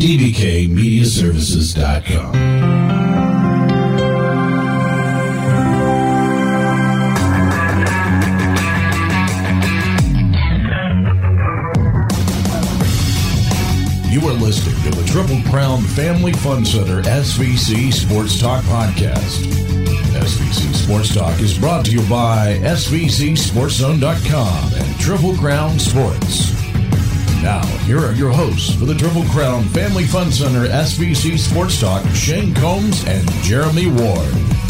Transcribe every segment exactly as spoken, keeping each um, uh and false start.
D B K Media Services dot com. You are listening to the Triple Crown Family Fun Center S V C Sports Talk Podcast. S V C Sports Talk is brought to you by S V C Sports Zone dot com and Triple Crown Sports. Now, here are your hosts for the Triple Crown Family Fun Center S V C Sports Talk, Shane Combs and Jeremy Ward.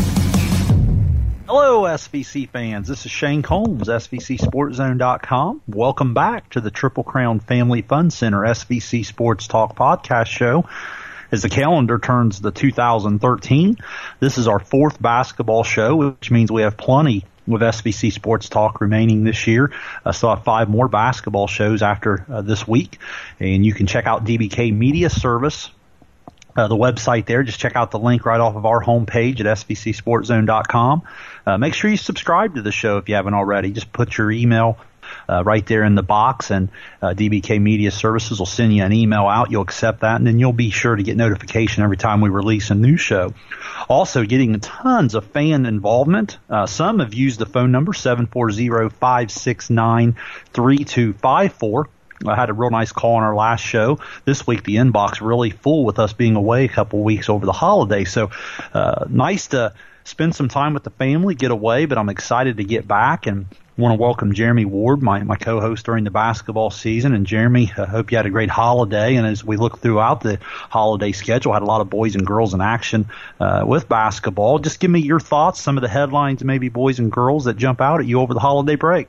Hello, S V C fans. This is Shane Combs, S V C Sports Zone dot com. Welcome back to the Triple Crown Family Fun Center S V C Sports Talk podcast show. As the calendar turns to two thousand thirteen, this is our fourth basketball show, which means we have plenty with S V C Sports Talk remaining this year. I uh, still have five more basketball shows after uh, this week, and you can check out D B K Media Service, uh, the website there. Just check out the link right off of our homepage at S V C Sports Zone dot com. Uh, make sure you subscribe to the show if you haven't already. Just put your email Uh, right there in the box, and uh, D B K Media Services will send you an email out. You'll accept that, and then you'll be sure to get notification every time we release a new show. Also, getting tons of fan involvement. Uh, some have used the phone number seven four zero, five six nine, three two five four. I had a real nice call on our last show. This week, the inbox really full with us being away a couple weeks over the holiday. So uh, nice to spend some time with the family, get away, but I'm excited to get back and want to welcome Jeremy Ward, my, my co-host during the basketball season. And Jeremy, I hope you had a great holiday. And as we look throughout the holiday schedule, had a lot of boys and girls in action uh, with basketball. Just give me your thoughts, some of the headlines, maybe boys and girls that jump out at you over the holiday break.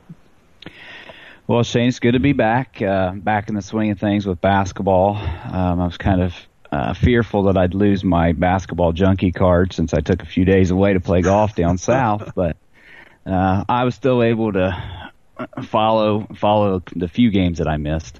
Well, Shane, it's good to be back, uh, back in the swing of things with basketball. Um, I was kind of uh, fearful that I'd lose my basketball junkie card since I took a few days away to play golf down south, but Uh, I was still able to follow follow the few games that I missed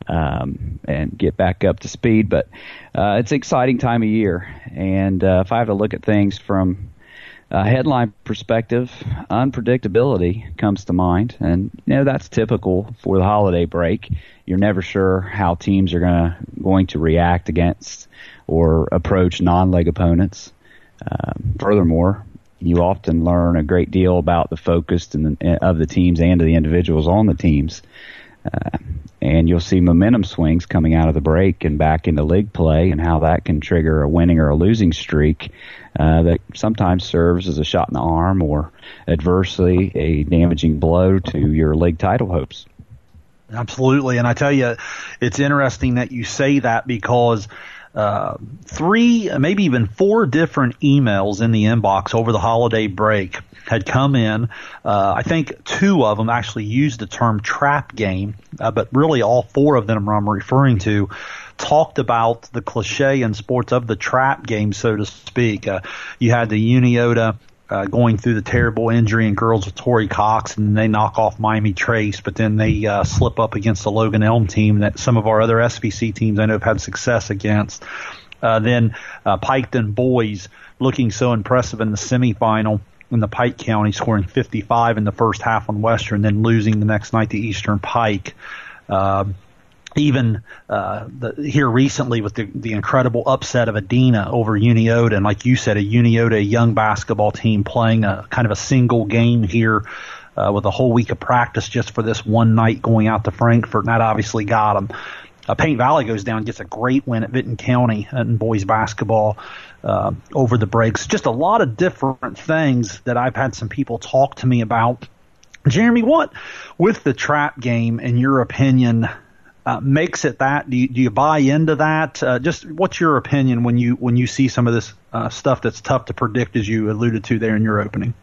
um, and get back up to speed. But uh, it's an exciting time of year. And uh, if I have to look at things from a headline perspective, unpredictability comes to mind. And, you know, that's typical for the holiday break. You're never sure how teams are gonna, going to react against or approach non-leg opponents. Um, furthermore, you often learn a great deal about the focus and the, of the teams and of the individuals on the teams. Uh, and you'll see momentum swings coming out of the break and back into league play and how that can trigger a winning or a losing streak uh, that sometimes serves as a shot in the arm or adversely a damaging blow to your league title hopes. Absolutely. And I tell you, it's interesting that you say that because Uh, three, maybe even four different emails in the inbox over the holiday break had come in. Uh, I think two of them actually used the term trap game, uh, but really all four of them I'm referring to talked about the cliche in sports of the trap game, so to speak. Uh, you had the Uniota Uh, going through the terrible injury in girls with Tori Cox, and they knock off Miami Trace, but then they uh, slip up against the Logan Elm team that some of our other S V C teams I know have had success against. Uh, then uh, Piketon boys looking so impressive in the semifinal in the Pike County, scoring fifty-five in the first half on Western, then losing the next night to Eastern Pike. Uh, Even uh, the, here recently with the, the incredible upset of Adena over Uniota, and like you said, a Uniota, a young basketball team playing a kind of a single game here uh, with a whole week of practice just for this one night going out to Frankfort, and that obviously got them. Uh, Paint Valley goes down and gets a great win at Vinton County in boys basketball uh, over the breaks. Just a lot of different things that I've had some people talk to me about. Jeremy, what with the trap game, in your opinion, Uh, makes it that? Do you, do you buy into that? Uh, just what's your opinion when you when you see some of this uh, stuff that's tough to predict, as you alluded to there in your opening?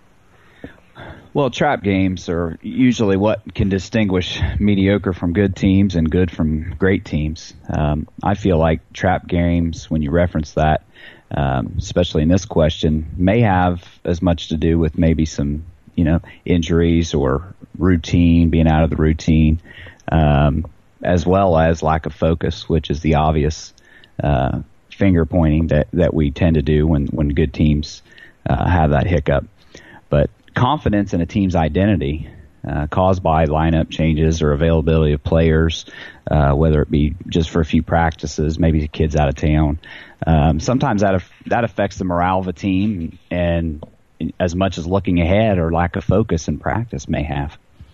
Well, trap games are usually what can distinguish mediocre from good teams and good from great teams. Um, I feel like trap games, when you reference that, um, especially in this question, may have as much to do with maybe some, you know, injuries or routine, being out of the routine. Um, as well as lack of focus, which is the obvious uh, finger pointing that, that we tend to do when, when good teams uh, have that hiccup. But confidence in a team's identity uh, caused by lineup changes or availability of players, uh, whether it be just for a few practices, maybe the kid's out of town. Um, sometimes that af- that affects the morale of a team, and as much as looking ahead or lack of focus in practice may have.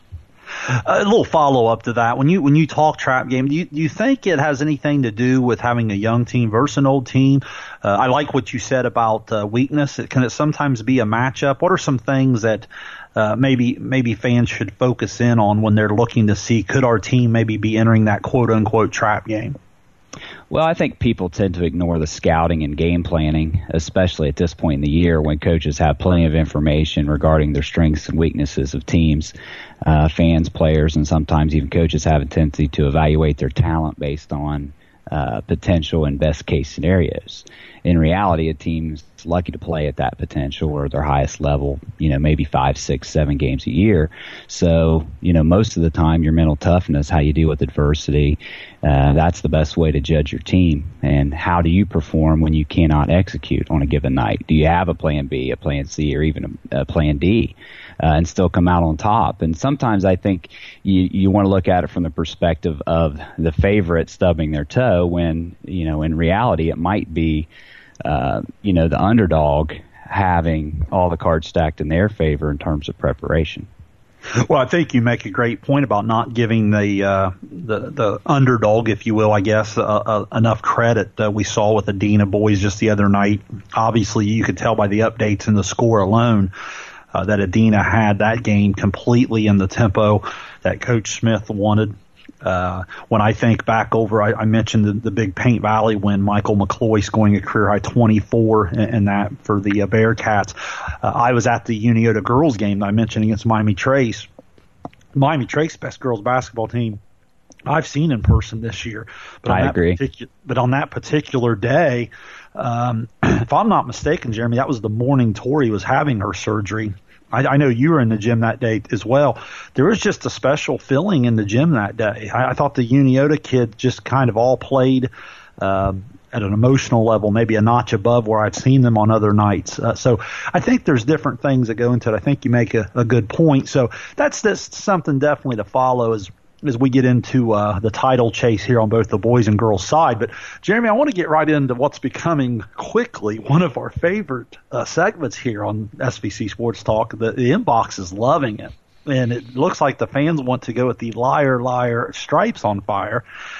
A little follow up to that. When you when you talk trap game, do you, do you think it has anything to do with having a young team versus an old team? Uh, I like what you said about uh, weakness. It, can it sometimes be a matchup? What are some things that uh, maybe maybe fans should focus in on when they're looking to see could our team maybe be entering that quote unquote trap game? Well, I think people tend to ignore the scouting and game planning, especially at this point in the year when coaches have plenty of information regarding their strengths and weaknesses of teams. Uh, fans, players, and sometimes even coaches have a tendency to evaluate their talent based on uh, potential and best case scenarios. In reality, a team's lucky to play at that potential or their highest level, you know, maybe five, six, seven games a year. So, you know, most of the time your mental toughness, how you deal with adversity, uh, that's the best way to judge your team. And how do you perform when you cannot execute on a given night? Do you have a plan B, a plan C, or even a, a plan D? Uh, and still come out on top. And sometimes I think you, you want to look at it from the perspective of the favorite stubbing their toe when, you know, in reality it might be, uh, you know, the underdog having all the cards stacked in their favor in terms of preparation. Well, I think you make a great point about not giving the uh, the, the underdog, if you will, I guess, uh, uh, enough credit. Uh, we saw with the Adena boys just the other night. Obviously, you could tell by the updates and the score alone Uh, that Adena had that game completely in the tempo that Coach Smith wanted. Uh, when I think back over, I, I mentioned the, the big Paint Valley win, Michael McCloy scoring a career high twenty-four and, and that for the uh, Bearcats. Uh, I was at the Uniota girls game that I mentioned against Miami Trace. Miami Trace, best girls basketball team I've seen in person this year. But I agree. Particu- but on that particular day, um, if I'm not mistaken, Jeremy, that was the morning Tori was having her surgery. I, I know you were in the gym that day as well. There was just a special feeling in the gym that day. I, I thought the Uniota kids just kind of all played uh, at an emotional level, maybe a notch above where I've seen them on other nights. Uh, so I think there's different things that go into it. I think you make a, a good point. So that's, that's something definitely to follow as as we get into uh, the title chase here on both the boys and girls side. But, Jeremy, I want to get right into what's becoming quickly one of our favorite uh, segments here on S V C Sports Talk. The, the inbox is loving it, and it looks like the fans want to go with the liar, liar, stripes on fire.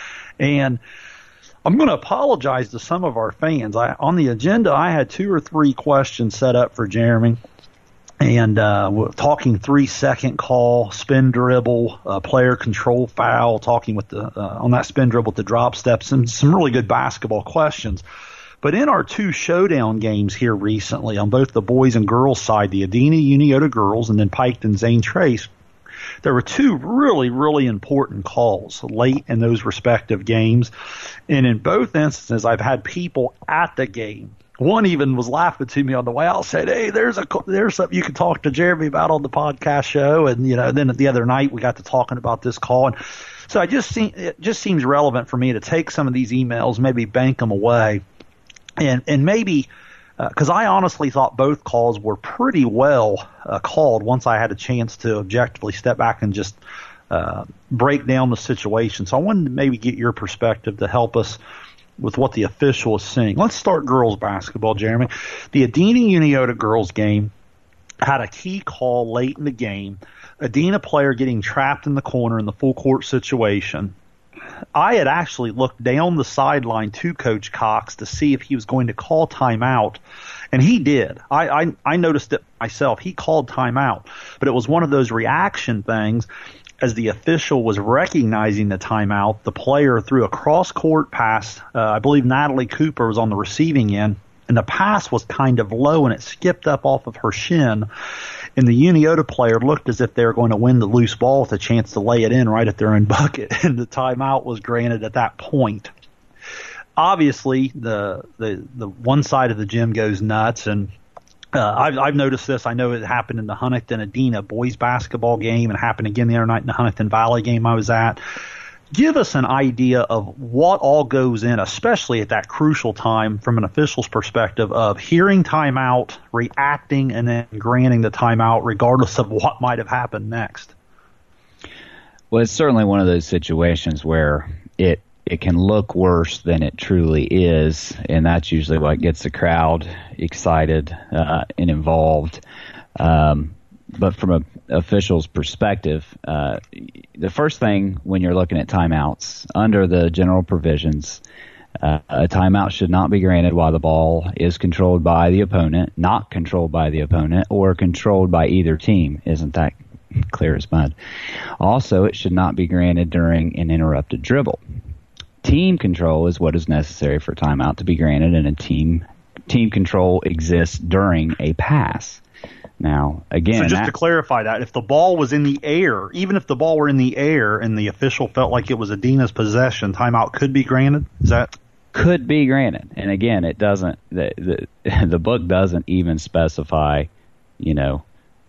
And I'm going to apologize to some of our fans. I, on the agenda, I had two or three questions set up for Jeremy. And uh, we're talking three-second call, spin dribble, uh, player control foul, talking with the uh, on that spin dribble with the drop steps, and some really good basketball questions. But in our two showdown games here recently, on both the boys and girls side, the Adena Uniota girls and then Piketon Zane Trace, there were two really, really important calls late in those respective games. And in both instances, I've had people at the game. One even was laughing to me on the way out, said, "Hey, there's a there's something you can talk to Jeremy about on the podcast show." And you know, then the other night we got to talking about this call, and so I just see it just seems relevant for me to take some of these emails, maybe bank them away, and and maybe because uh, I honestly thought both calls were pretty well uh, called. Once I had a chance to objectively step back and just uh, break down the situation, so I wanted to maybe get your perspective to help us with what the official is saying. Let's start girls basketball, Jeremy. The Adena Uniota girls game had a key call late in the game. Adena player getting trapped in the corner in the full court situation. I had actually looked down the sideline to Coach Cox to see if he was going to call timeout, and he did. I, I, I noticed it myself. He called timeout, but it was one of those reaction things. As the official was recognizing the timeout, the player threw a cross-court pass. Uh, I believe Natalie Cooper was on the receiving end, and the pass was kind of low, and it skipped up off of her shin. And the Uniota player looked as if they were going to win the loose ball with a chance to lay it in right at their own bucket, and the timeout was granted at that point. Obviously, the the, the one side of the gym goes nuts, and Uh, I've, I've noticed this. I know it happened in the Huntington Adena boys basketball game and happened again the other night in the Huntington Valley game I was at. Give us an idea of what all goes in, especially at that crucial time from an official's perspective of hearing timeout, reacting, and then granting the timeout regardless of what might have happened next. Well, it's certainly one of those situations where it it can look worse than it truly is, and that's usually what gets the crowd excited uh, and involved. Um, but from an official's perspective, uh, the first thing when you're looking at timeouts, under the general provisions, uh, a timeout should not be granted while the ball is controlled by the opponent, not controlled by the opponent, or controlled by either team. Isn't that clear as mud? Also, it should not be granted during an interrupted dribble. Team control is what is necessary for timeout to be granted, and a team team control exists during a pass. Now, again, so just that, to clarify that, if the ball was in the air, even if the ball were in the air and the official felt like it was Adina's possession, timeout could be granted? Is that could be granted? And again, it doesn't. The the, the book doesn't even specify, you know,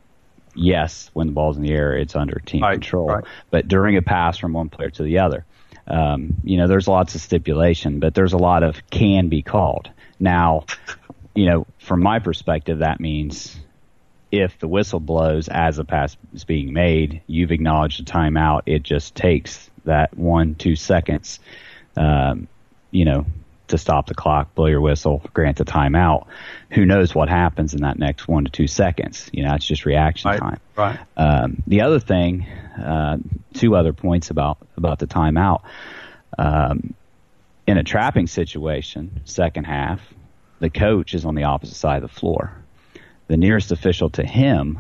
yes, when the ball's in the air, it's under team right, control. Right. But during a pass from one player to the other, um, you know, there's lots of stipulation, but there's a lot of can be called. Now, you know, from my perspective, that means if the whistle blows as a pass is being made, you've acknowledged a timeout. It just takes that one, two seconds, um, you know, to stop the clock, blow your whistle, grant the timeout. Who knows what happens in that next one to two seconds? You know, it's just reaction right, time. Right. Um, the other thing, uh, two other points about, about the timeout. Um, in a trapping situation, second half, the coach is on the opposite side of the floor. The nearest official to him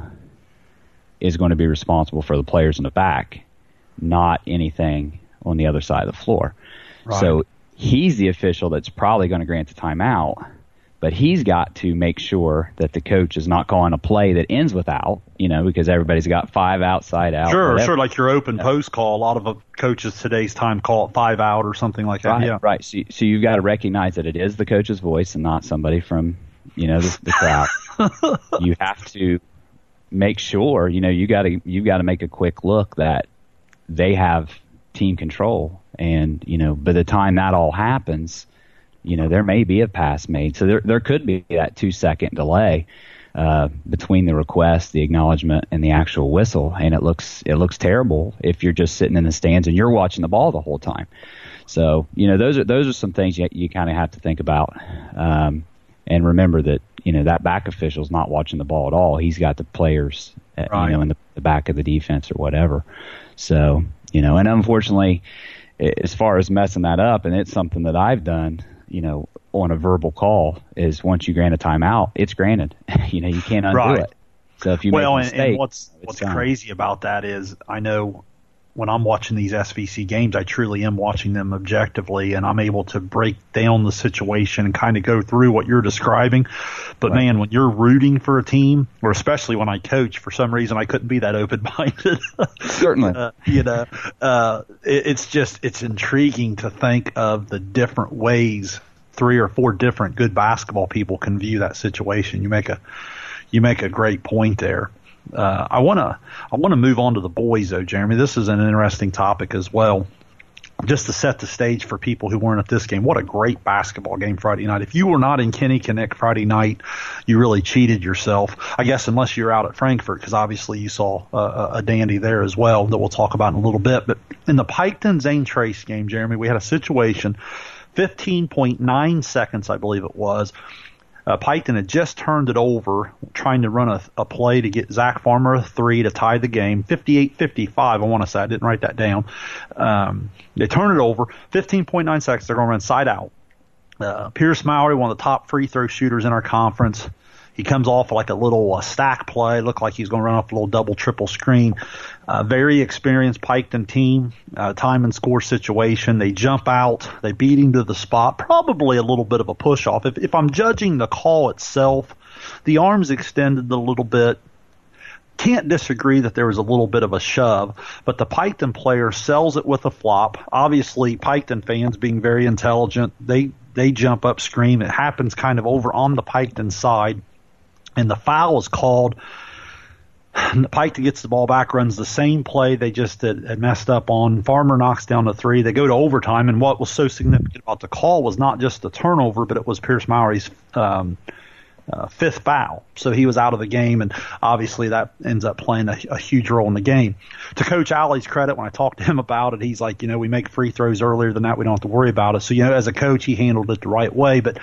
is going to be responsible for the players in the back, not anything on the other side of the floor. Right. So he's the official that's probably going to grant the timeout, but he's got to make sure that the coach is not calling a play that ends with out, you know, because everybody's got five outside out. Sure, whatever. sure, like your open yeah. post call. A lot of uh, coaches today's time call it five out or something like that. Right, yeah, right. So, so you've got to recognize that it is the coach's voice and not somebody from, you know, the, the crowd. You have to make sure, you know, you got to you got to make a quick look that they have team control, and you know, by the time that all happens, you know, there may be a pass made, so there there could be that two second delay uh, between the request, the acknowledgement, and the actual whistle, and it looks it looks terrible if you're just sitting in the stands and you're watching the ball the whole time. So you know, those are those are some things you you kind of have to think about. Um, And remember that, you know, that back official's not watching the ball at all. He's got the players, right. you know, in the, the back of the defense or whatever. So, you know, and unfortunately, as far as messing that up, and it's something that I've done, you know, on a verbal call, is once you grant a timeout, it's granted. You know, you can't undo right. it. So if you well, make a and, mistake, and what's what's done. crazy about that is I know when I'm watching these S V C games, I truly am watching them objectively, and I'm able to break down the situation and kind of go through what you're describing. But, right. man, when you're rooting for a team, or especially when I coach, for some reason I couldn't be that open-minded. Certainly. uh, you know, uh, it, it's just it's intriguing to think of the different ways three or four different good basketball people can view that situation. You make a you make a great point there. Uh, I want to I want to move on to the boys, though, Jeremy. This is an interesting topic as well. Just to set the stage for people who weren't at this game, what a great basketball game Friday night. If you were not in Kinnikinnick Friday night, you really cheated yourself, I guess, unless you're out at Frankfort, because obviously you saw uh, a dandy there as well that we'll talk about in a little bit. But in the Piketon Zane Trace game, Jeremy, we had a situation, fifteen point nine seconds, I believe it was. Uh, Piketon had just turned it over, trying to run a, a play to get Zach Farmer a three to tie the game. fifty-eight fifty-five, I want to say. I didn't write that down. Um, they turn it over. fifteen point nine seconds. They're going to run side out. Uh, Pierce Mowry, one of the top free throw shooters in our conference. He comes off like a little uh, stack play. Looked like he's going to run off a little double, triple screen. Uh, very experienced Piketon team, uh, time and score situation. They jump out. They beat him to the spot. Probably a little bit of a push-off. If, if I'm judging the call itself, the arms extended a little bit. Can't disagree that there was a little bit of a shove, but the Piketon player sells it with a flop. Obviously, Piketon fans being very intelligent, they, they jump up, scream. It happens kind of over on the Piketon side. And the foul is called. Piketon gets the ball back, runs the same play they just had, had messed up on. Farmer knocks down the three. They go to overtime, and what was so significant about the call was not just the turnover, but it was Pierce Mowry's um, uh, fifth foul. So he was out of the game, and obviously that ends up playing a, a huge role in the game. To Coach Alley's credit, when I talked to him about it, he's like, you know, we make free throws earlier than that. We don't have to worry about it. So, you know, as a coach, he handled it the right way. But,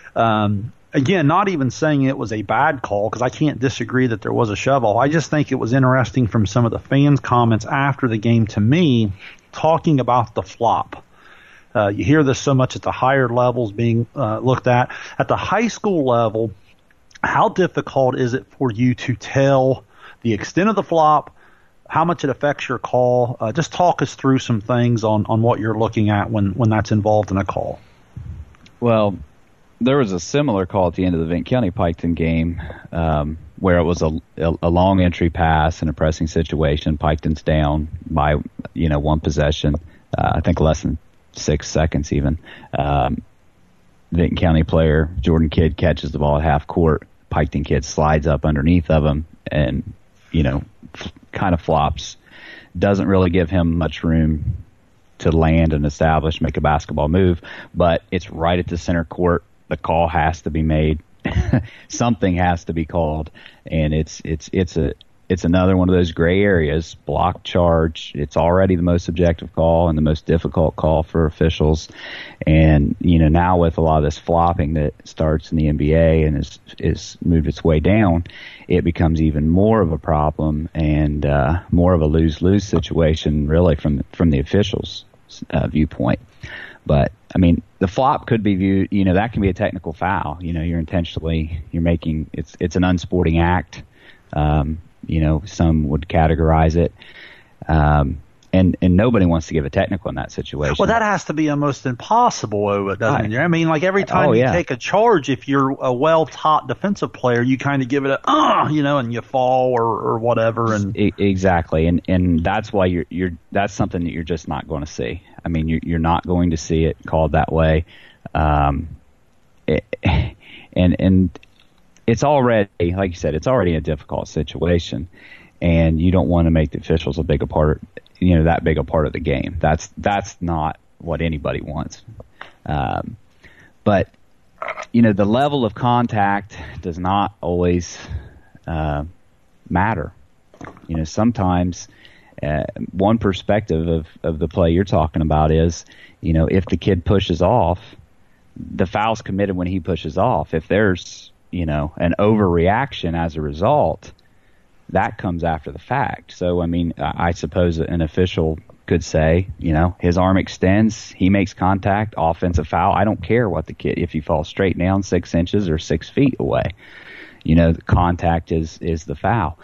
um, again, not even saying it was a bad call, because I can't disagree that there was a shove-off. I just think it was interesting from some of the fans' comments after the game to me, talking about the flop. Uh, you hear this so much at the higher levels being uh, looked at. At the high school level, how difficult is it for you to tell the extent of the flop, how much it affects your call? Uh, just talk us through some things on, on what you're looking at when, when that's involved in a call. Well, there was a similar call at the end of the Vinton County Piketon game um, where it was a, a, a long entry pass in a pressing situation. Piketon's down by, you know, one possession, uh, I think less than six seconds even. Um, Vinton County player, Jordan Kidd, catches the ball at half court. Piketon Kidd slides up underneath of him and, you know, f- kind of flops. Doesn't really give him much room to land and establish, make a basketball move, but it's right at the center court. The call has to be made. Something has to be called, and it's it's it's a it's another one of those gray areas. Block charge. It's already the most subjective call and the most difficult call for officials. And you know, now with a lot of this flopping that starts in the N B A and is is moved its way down, it becomes even more of a problem and uh, more of a lose-lose situation, really, from from the officials' uh, viewpoint. But I mean, the flop could be viewed, you know, that can be a technical foul. You know, you're intentionally, you're making, it's it's an unsporting act. Um, you know, some would categorize it. Um, and, and nobody wants to give a technical in that situation. Well, that has to be almost impossible, doesn't it? I mean, like every time oh, you yeah. take a charge, if you're a well-taught defensive player, you kind of give it a, uh, you know, and you fall or, or whatever. And e- exactly. And, and that's why you're, you're, that's something that you're just not going to see. I mean, you're, you're not going to see it called that way. Um, it, and, and it's already, like you said, it's already a difficult situation, and you don't want to make the officials a big a part, you know, that big a part of the game. That's, that's not what anybody wants. Um, but, you know, the level of contact does not always, uh, matter. You know, sometimes, Uh, one perspective of, of the play you're talking about is, you know, if the kid pushes off, the foul's committed when he pushes off. If there's, you know, an overreaction as a result, that comes after the fact. So, I mean, I suppose an official could say, you know, his arm extends, he makes contact, offensive foul. I don't care what the kid, if he falls straight down six inches or six feet away. You know, the contact is, is the foul.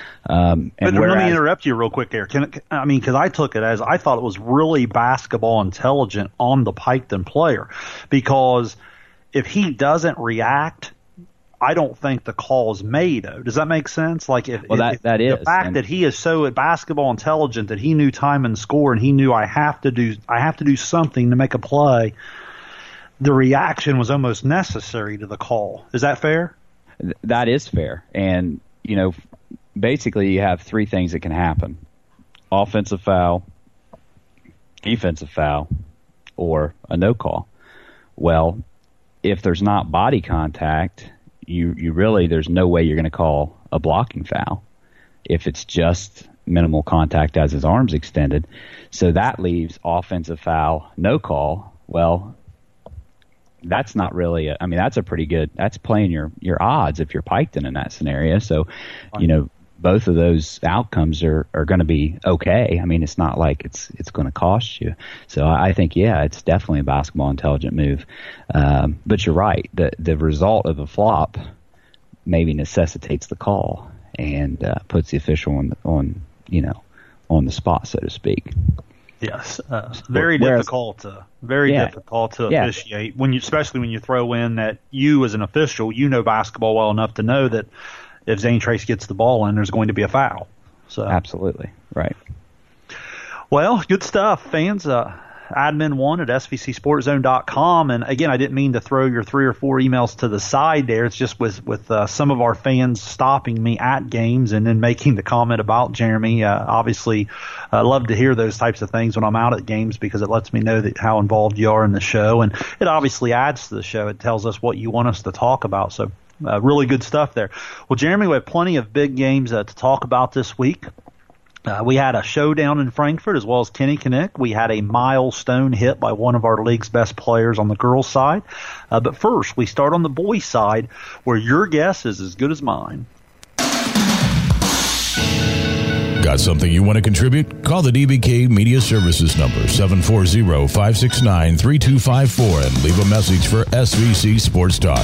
Um, and but whereas, let me interrupt you real quick there. Can it, I mean, because I took it as I thought it was really basketball intelligent on the Piketon player, because if he doesn't react, I don't think the call is made. Does that make sense? Like if, well, that, if that is the fact and, that he is so basketball intelligent that he knew time and score, and he knew I have to do I have to do something to make a play. The reaction was almost necessary to the call. Is that fair? That is fair, and you know. Basically, you have three things that can happen: offensive foul, defensive foul, or a no call. Well, if there's not body contact, you, you really, there's no way you're going to call a blocking foul if it's just minimal contact as his arm's extended. So that leaves offensive foul, no call. Well, that's not really, a, I mean, that's a pretty good, that's playing your, your odds if you're Piketon in that scenario. So, you know, both of those outcomes are, are going to be okay. I mean, it's not like it's it's going to cost you. So I think, yeah, it's definitely a basketball intelligent move. Um, but you're right. The the result of a flop maybe necessitates the call and uh, puts the official on, on, you know, on the spot, so to speak. Yes, uh, very Whereas, difficult to very yeah, difficult to yeah. officiate when you, especially when you throw in that you as an official, you know basketball well enough to know that if Zane Trace gets the ball in, there's going to be a foul. So absolutely right. Well, good stuff, fans. Uh, admin one at S V C Sports Zone dot com. And again, I didn't mean to throw your three or four emails to the side there. It's just with with uh, some of our fans stopping me at games and then making the comment about Jeremy. Uh, obviously, I uh, love to hear those types of things when I'm out at games because it lets me know that how involved you are in the show, and it obviously adds to the show. It tells us what you want us to talk about. So uh, really good stuff there. Well, Jeremy, we have plenty of big games uh, to talk about this week. Uh, we had a showdown in Frankfort as well as Kenny Kinnick. We had a milestone hit by one of our league's best players on the girls' side. Uh, but first, we start on the boys' side, where your guess is as good as mine. Got something you want to contribute? Call the D B K Media Services number, seven four zero, five six nine, three two five four, and leave a message for S V C Sports Talk.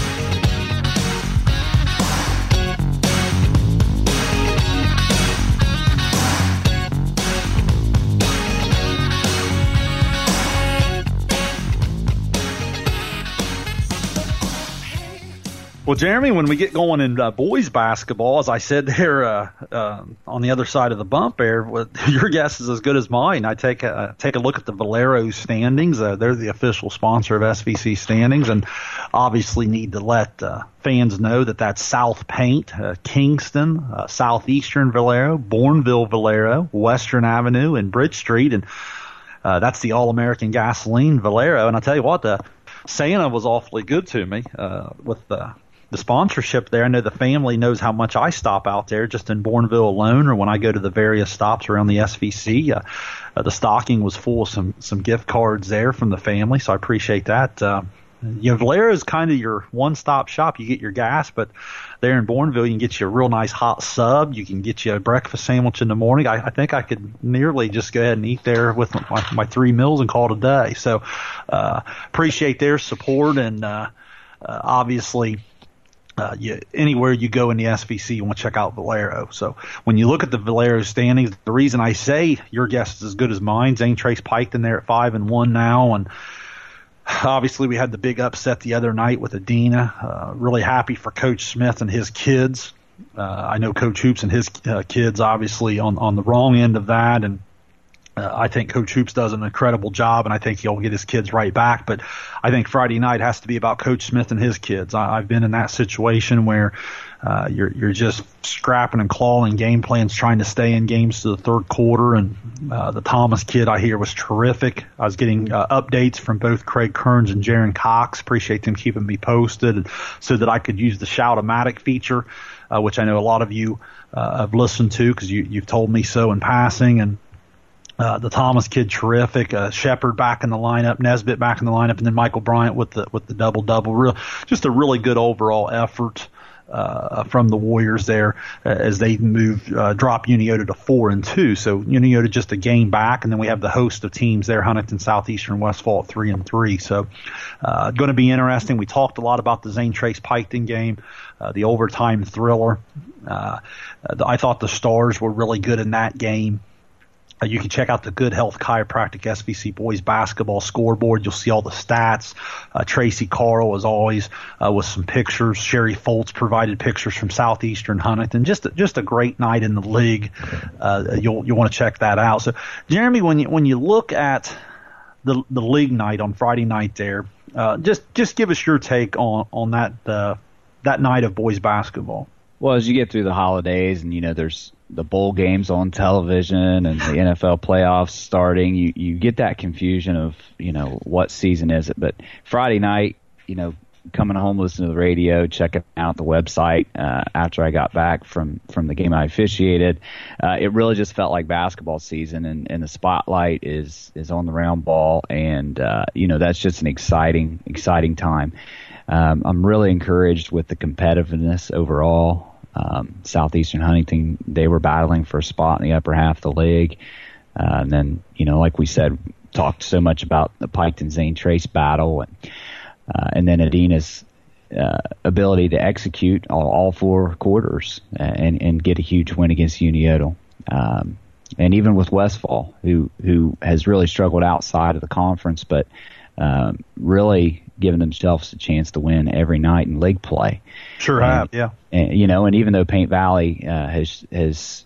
Well, Jeremy, when we get going in uh, boys basketball, as I said there uh, uh, on the other side of the bump there, well, your guess is as good as mine. I take a, take a look at the Valero standings. Uh, they're the official sponsor of S V C standings, and obviously need to let uh, fans know that that's South Paint, uh, Kingston, uh, Southeastern Valero, Bourneville Valero, Western Avenue, and Bridge Street, and uh, that's the All-American Gasoline Valero. And I'll tell you what, the Santa was awfully good to me uh, with the the sponsorship there. I know the family knows how much I stop out there just in Bourneville alone, or when I go to the various stops around the S V C. Uh, uh, the stocking was full of some, some gift cards there from the family, so I appreciate that. Uh, you know, Valero is kind of your one-stop shop. You get your gas, but there in Bourneville, you can get you a real nice hot sub. You can get you a breakfast sandwich in the morning. I, I think I could nearly just go ahead and eat there with my, my three meals and call it a day. So uh, appreciate their support, and uh, uh, obviously – Uh, you, anywhere you go in the S V C, you want to check out Valero. So when you look at the Valero standings, the reason I say your guess is as good as mine, Zane Trace Piketon there at five and one now, and obviously we had the big upset the other night with Adena. Uh, really happy for Coach Smith and his kids. Uh, I know Coach Hoops and his uh, kids obviously on on the wrong end of that, and Uh, I think Coach Hoops does an incredible job, and I think he'll get his kids right back. But I think Friday night has to be about Coach Smith and his kids. I, I've been in that situation where uh, you're you're just scrapping and clawing game plans, trying to stay in games to the third quarter. And uh, the Thomas kid I hear was terrific. I was getting uh, updates from both Craig Kearns and Jaron Cox. Appreciate them keeping me posted so that I could use the Shout-O-Matic feature, uh, which I know a lot of you uh, have listened to because you, you've told me so in passing. And Uh, the Thomas kid, terrific. Uh, Shepard back in the lineup, Nesbitt back in the lineup, and then Michael Bryant with the with the double double. Real, just a really good overall effort uh, from the Warriors there uh, as they move uh, drop Uniota to four and two. So Uniota just a game back, and then we have the host of teams there, Huntington, Southeastern, Westfall at three and three. So uh, going to be interesting. We talked a lot about the Zane Trace Piketon game, uh, the overtime thriller. Uh, I thought the Stars were really good in that game. Uh, you can check out the Good Health Chiropractic S V C Boys Basketball scoreboard. You'll see all the stats. Uh, Tracy Carl, as always, uh, with some pictures. Sherry Foltz provided pictures from Southeastern Huntington. Just a, just a great night in the league. Uh, you'll you'll want to check that out. So, Jeremy, when you when you look at the the league night on Friday night, there, uh, just just give us your take on on that uh, that night of boys basketball. Well, as you get through the holidays, and you know, there's the bowl games on television and the N F L playoffs starting, you, you get that confusion of, you know, what season is it? But Friday night, you know, coming home, listening to the radio, checking out the website uh, after I got back from, from the game I officiated, uh, it really just felt like basketball season, and, and the spotlight is, is on the round ball. And, uh, you know, that's just an exciting, exciting time. Um, I'm really encouraged with the competitiveness overall. Um, Southeastern Huntington, they were battling for a spot in the upper half of the league. Uh, and then, you know, like we said, talked so much about the Piketon Zane Trace battle, and, uh, and then Adena's uh, ability to execute all, all four quarters and, and get a huge win against Uniota. Um, and even with Westfall, who, who has really struggled outside of the conference, but um, really giving themselves a chance to win every night in league play. Sure and, have, yeah. And, you know, and even though Paint Valley uh, has has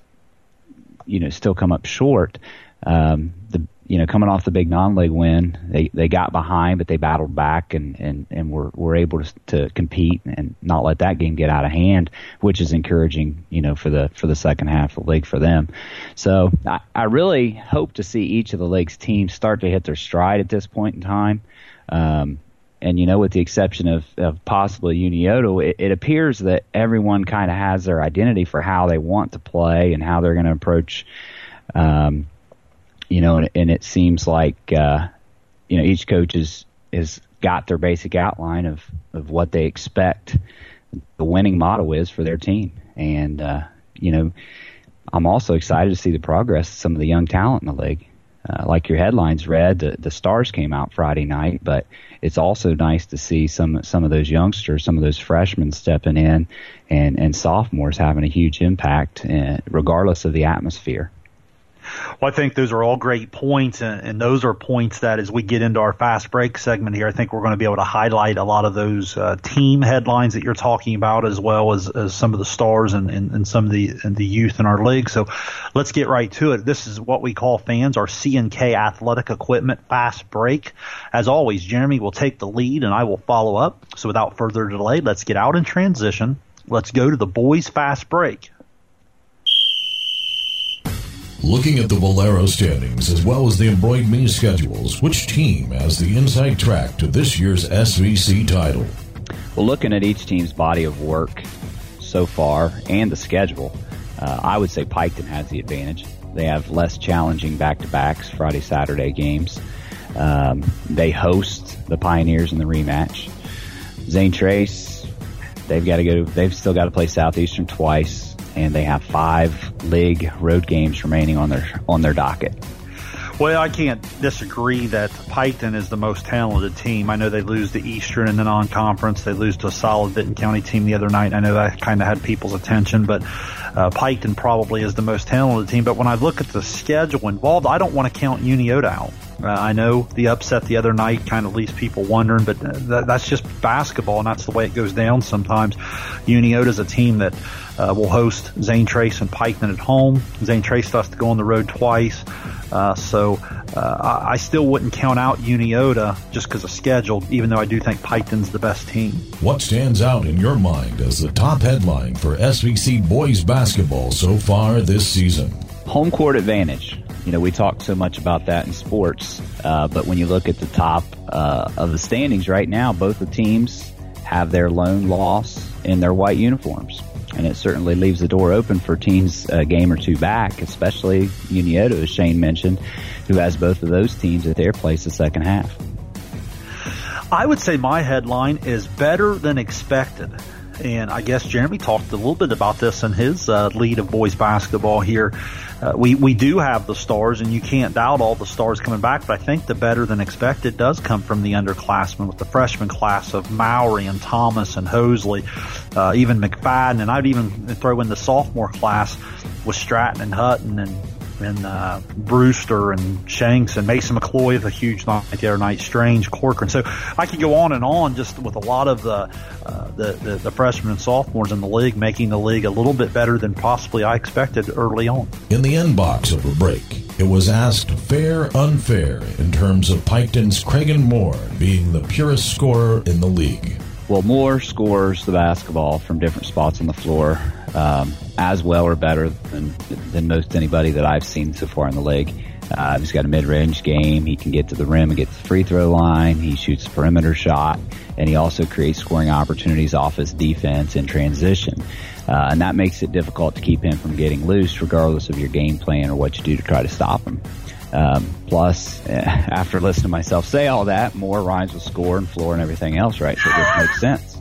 you know still come up short, um, the you know coming off the big non-league win, they, they got behind, but they battled back and and and were were able to to compete and not let that game get out of hand, which is encouraging, you know, for the for the second half of the league for them. So I, I really hope to see each of the league's teams start to hit their stride at this point in time. Um, and, you know, with the exception of, of possibly Unioto, it, it appears that everyone kind of has their identity for how they want to play and how they're going to approach, um, you know, and, and it seems like, uh, you know, each coach is, is got their basic outline of, of what they expect the winning motto is for their team. And, uh, you know, I'm also excited to see the progress of some of the young talent in the league. Uh, like your headlines read, the, the Stars came out Friday night, but it's also nice to see some some of those youngsters, some of those freshmen stepping in, and, and sophomores having a huge impact, uh, regardless of the atmosphere. Well, I think those are all great points, and, and those are points that as we get into our fast break segment here, I think we're going to be able to highlight a lot of those uh, team headlines that you're talking about, as well as, as some of the stars and, and, and some of the and the youth in our league. So let's get right to it. This is what we call, fans, our C and K Athletic Equipment Fast Break. As always, Jeremy will take the lead, and I will follow up. So without further delay, let's get out in transition. Let's go to the boys' fast break. Looking at the Valero standings as well as the Embroidered Me schedules, which team has the inside track to this year's S V C title? Well, looking at each team's body of work so far and the schedule, uh, I would say Piketon has the advantage. They have less challenging back-to-backs, Friday, Saturday games. Um, they host the Pioneers in the rematch. Zane Trace, they've got to go. They've still got to play Southeastern twice. And they have five league road games remaining on their on their docket. Well, I can't disagree that Piketon is the most talented team. I know they lose to Eastern in the non-conference. They lose to a solid Benton County team the other night. I know that kind of had people's attention, but uh, Piketon probably is the most talented team. But when I look at the schedule involved, I don't want to count Uniota out. Uh, I know the upset the other night kind of leaves people wondering, but th- that's just basketball, and that's the way it goes down sometimes. Uniota is a team that uh, will host Zane Trace and Piketon at home. Zane Trace has to go on the road twice. Uh, so uh, I still wouldn't count out Uniota just because of schedule, even though I do think Piketon's the best team. What stands out in your mind as the top headline for S V C boys basketball so far this season? Home court advantage. You know, we talk so much about that in sports, uh, but when you look at the top uh, of the standings right now, both the teams have their lone loss in their white uniforms. And it certainly leaves the door open for teams a game or two back, especially Unioto, as Shane mentioned, who has both of those teams at their place the second half. I would say my headline is better than expected. And I guess Jeremy talked a little bit about this in his uh, lead of boys basketball here. Uh, we, we do have the stars, and you can't doubt all the stars coming back, but I think the better than expected does come from the underclassmen with the freshman class of Mowry and Thomas and Hosley, uh, even McFadden, and I'd even throw in the sophomore class with Stratton and Hutton and and uh, Brewster and Shanks and Mason McCloy with a huge night the other night, Strange, Corcoran. So I could go on and on just with a lot of the, uh, the, the, the freshmen and sophomores in the league making the league a little bit better than possibly I expected early on. In the inbox of a break, it was asked fair, unfair in terms of Piketon's Craig Moore being the purest scorer in the league. Well, Moore scores the basketball from different spots on the floor um, as well or better than than most anybody that I've seen so far in the league. Uh, he's got a mid-range game. He can get to the rim and get to the free throw line. He shoots a perimeter shot, and he also creates scoring opportunities off his defense in transition. Uh, and that makes it difficult to keep him from getting loose regardless of your game plan or what you do to try to stop him. Um, plus, uh, after listening to myself say all that, Moore rhymes with score and floor and everything else, right? So it just makes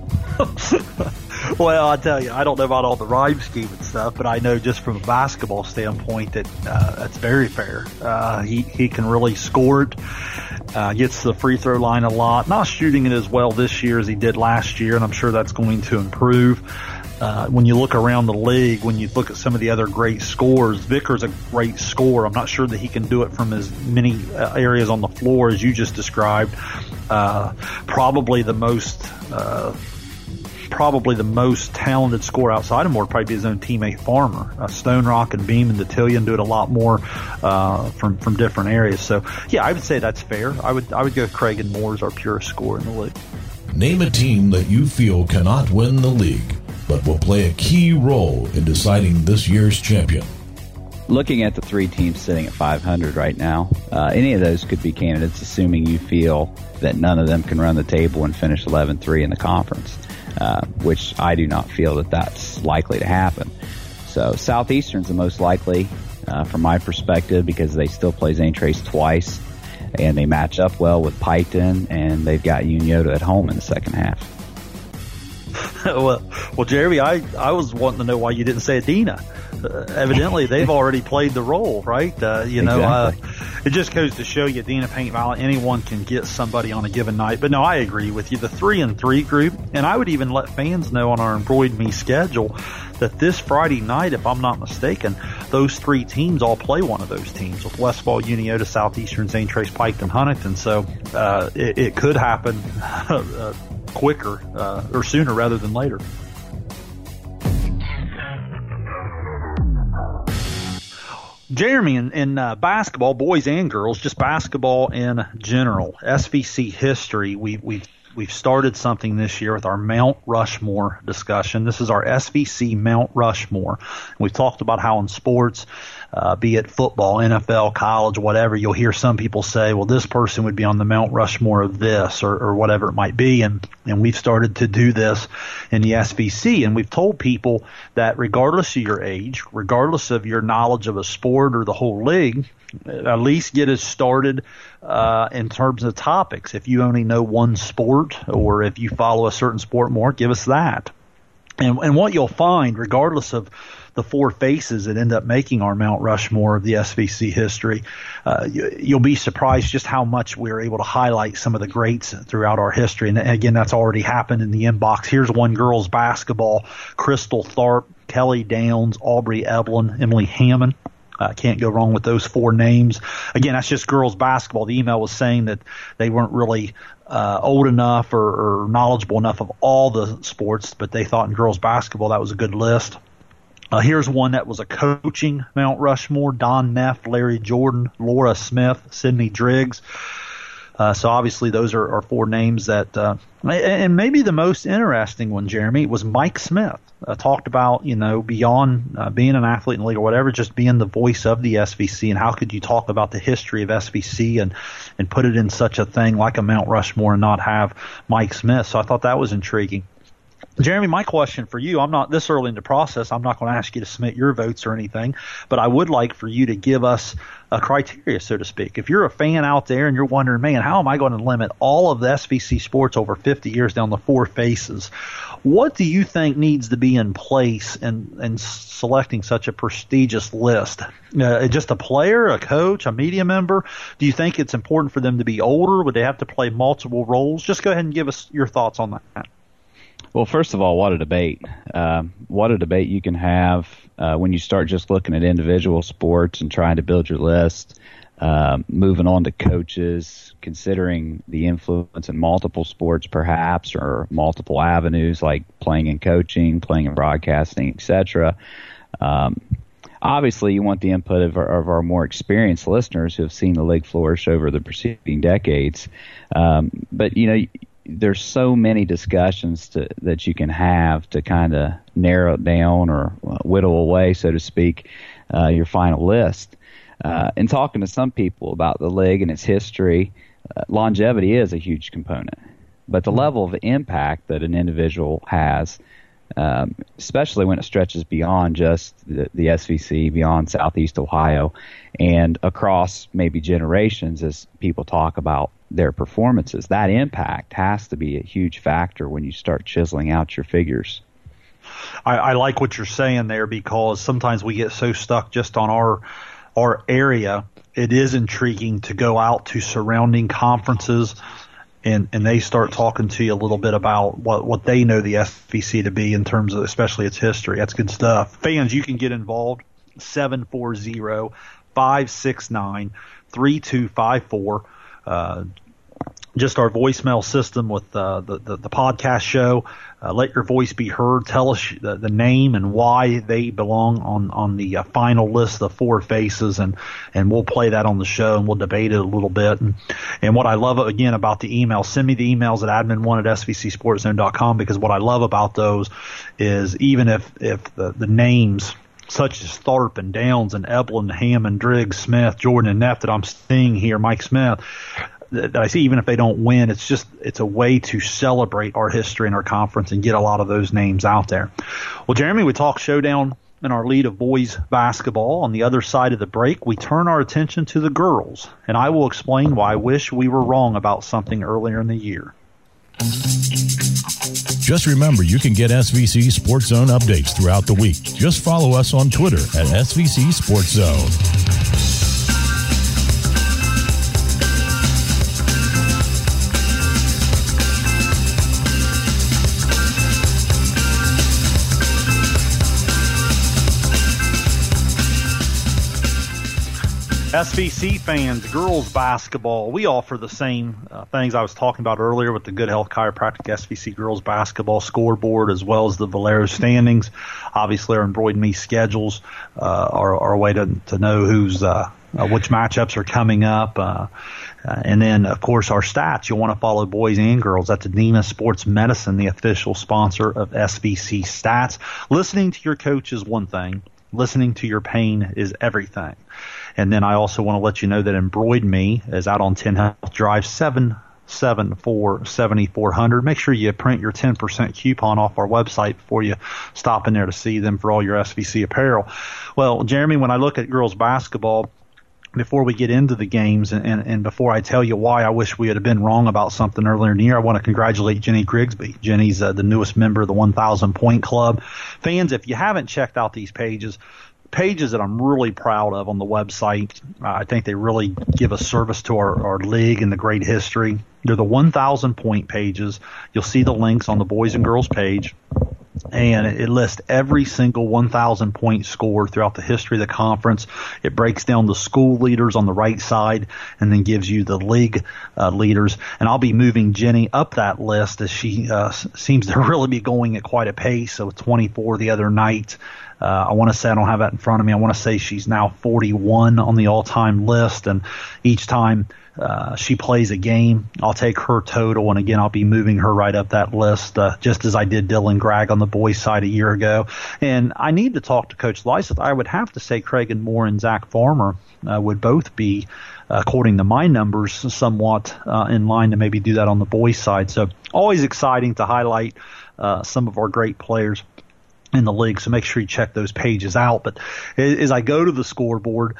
sense. Well, I tell you, I don't know about all the rhyme scheme and stuff, but I know just from a basketball standpoint that uh, that's very fair. Uh, he, he can really score it, uh, gets to the free throw line a lot. Not shooting it as well this year as he did last year, and I'm sure that's going to improve. Uh, when you look around the league, when you look at some of the other great scorers, Vicker's a great scorer. I'm not sure that he can do it from as many uh, areas on the floor as you just described. Uh, probably the most, uh, probably the most talented scorer outside of Moore would probably be his own teammate Farmer. Uh, Stone Rock and Beam and Detillion do it a lot more uh, from from different areas. So yeah, I would say that's fair. I would I would go Craig and Moore as our purest scorer in the league. Name a team that you feel cannot win the league, but will play a key role in deciding this year's champion. looking at the three teams sitting at five hundred right now, uh, any of those could be candidates, assuming you feel that none of them can run the table and finish eleven three in the conference, uh, which I do not feel that that's likely to happen. So Southeastern's the most likely uh, from my perspective because they still play Zane Trace twice, and they match up well with Piketon, and they've got Unioto at home in the second half. well, well, Jeremy, I, I was wanting to know why you didn't say Adena. Uh, evidently, they've already played the role, right? Uh, you know, exactly. uh, it just goes to show you, Adena Paint Valley, anyone can get somebody on a given night. But no, I agree with you. The three and three group, and I would even let fans know on our Embroidered Me schedule that this Friday night, if I'm not mistaken, those three teams all play one of those teams with Westfall, Unioto, Southeastern, Zane Trace, Piketon, Huntington. So uh, it, it could happen uh, quicker uh, or sooner rather than later. Jeremy, in, in uh, basketball, boys and girls, just basketball in general, S V C history, we, we've We've started something this year with our Mount Rushmore discussion. This is our S V C Mount Rushmore. We've talked about how in sports, uh, be it football, N F L, college, whatever, you'll hear some people say, well, this person would be on the Mount Rushmore of this or, or whatever it might be. And, and we've started to do this in the S V C. And we've told people that regardless of your age, regardless of your knowledge of a sport or the whole league, at least get us started uh, in terms of topics. If you only know one sport or if you follow a certain sport more, give us that. And, and what you'll find, regardless of the four faces that end up making our Mount Rushmore of the S V C history, uh, you, you'll be surprised just how much we're able to highlight some of the greats throughout our history. And again, that's already happened in the inbox. Here's one girls basketball: Crystal Tharp, Kelly Downs, Aubrey Evelyn, Emily Hammond. Uh, can't go wrong with those four names. Again, that's just girls basketball. The email was saying that they weren't really uh, old enough or, or knowledgeable enough of all the sports, but they thought in girls basketball that was a good list. Uh, here's one that was a coaching Mount Rushmore: Don Neff, Larry Jordan, Laura Smith, Sydney Driggs. Uh, so obviously those are, are four names that, uh, and maybe the most interesting one, Jeremy, was Mike Smith. Uh, talked about, you know, beyond uh, being an athlete in the league or whatever, just being the voice of the S V C, and how could you talk about the history of S V C and, and put it in such a thing like a Mount Rushmore and not have Mike Smith. So I thought that was intriguing. Jeremy, my question for you, I'm not this early in the process, I'm not going to ask you to submit your votes or anything, but I would like for you to give us a criteria, so to speak. If you're a fan out there and you're wondering, man, how am I going to limit all of the S V C sports over fifty years down the four faces, what do you think needs to be in place in, in selecting such a prestigious list? Uh, just a player, a coach, a media member? Do you think it's important for them to be older? Would they have to play multiple roles? Just go ahead and give us your thoughts on that. Well, first of all, what a debate. Um, what a debate you can have uh, when you start just looking at individual sports and trying to build your list, um, moving on to coaches, considering the influence in multiple sports perhaps, or multiple avenues like playing and coaching, playing and broadcasting, et cetera. Um, obviously, you want the input of our, of our more experienced listeners who have seen the league flourish over the preceding decades. Um, but, you know, there's so many discussions to, that you can have to kind of narrow it down or whittle away, so to speak, uh, your final list. Uh, in talking to some people about the league and its history, uh, longevity is a huge component. But the level of impact that an individual has, um, especially when it stretches beyond just the, the S V C, beyond Southeast Ohio, and across maybe generations as people talk about their performances, that impact has to be a huge factor when you start chiseling out your figures. I, I like what you're saying there, because sometimes we get so stuck just on our our area. It is intriguing to go out to surrounding conferences and, and they start talking to you a little bit about what, what they know the S V C to be in terms of especially its history. That's good stuff. Fans, you can get involved. seven four zero, five six nine, three two five four. Uh, just our voicemail system with uh, the, the, the podcast show. Uh, let your voice be heard. Tell us the, the name and why they belong on, on the uh, final list of four faces, and, and we'll play that on the show, and we'll debate it a little bit. And, and what I love, again, about the email, send me the emails at admin one at s v c sports zone dot com, because what I love about those is even if, if the, the names such as Tharp and Downs and Eblin, Hammond, Driggs, Smith, Jordan, and Neff that I'm seeing here, Mike Smith, that I see even if they don't win, it's just it's a way to celebrate our history and our conference and get a lot of those names out there. Well, Jeremy, we talk showdown in our lead of boys basketball. On the other side of the break, we turn our attention to the girls, and I will explain why I wish we were wrong about something earlier in the year. Just remember, you can get S V C Sports Zone updates throughout the week. Just follow us on Twitter at S V C Sports Zone. S V C fans, girls basketball, we offer the same uh, things I was talking about earlier with the Good Health Chiropractic S V C girls basketball scoreboard, as well as the Valero standings. Obviously, our Embroidered Me schedules uh, are, are a way to, to know who's uh, uh, which matchups are coming up. Uh, uh, and then, of course, our stats. You'll want to follow boys and girls. That's Adina Sports Medicine, the official sponsor of S V C Stats. Listening to your coach is one thing. Listening to your pain is everything. And then I also want to let you know that Embroidered Me is out on ten Health Drive, seven seven four, seven four zero zero. Make sure you print your ten percent coupon off our website before you stop in there to see them for all your S V C apparel. Well, Jeremy, when I look at girls basketball, before we get into the games and, and, and before I tell you why I wish we had been wrong about something earlier in the year, I want to congratulate Jenny Grigsby. Jenny's uh, the newest member of the one thousand Point Club. Fans, if you haven't checked out these pages, pages that I'm really proud of on the website, uh, I think they really give a service to our, our league and the great history. They're the one thousand Point pages. You'll see the links on the boys and girls page. And it lists every single one thousand point score throughout the history of the conference. It breaks down the school leaders on the right side and then gives you the league uh, leaders. And I'll be moving Jenny up that list as she uh, seems to really be going at quite a pace. So twenty-four the other night. Uh, I want to say, I don't have that in front of me, I want to say she's now forty-one on the all-time list. And each time uh, she plays a game, I'll take her total. And again, I'll be moving her right up that list, uh, just as I did Dylan Gregg on the boys' side a year ago. And I need to talk to Coach Lyseth. I would have to say Craig Moore and Zach Farmer uh, would both be, uh, according to my numbers, somewhat uh, in line to maybe do that on the boys' side. So always exciting to highlight uh, some of our great players in the league, so make sure you check those pages out. But as I go to the scoreboard,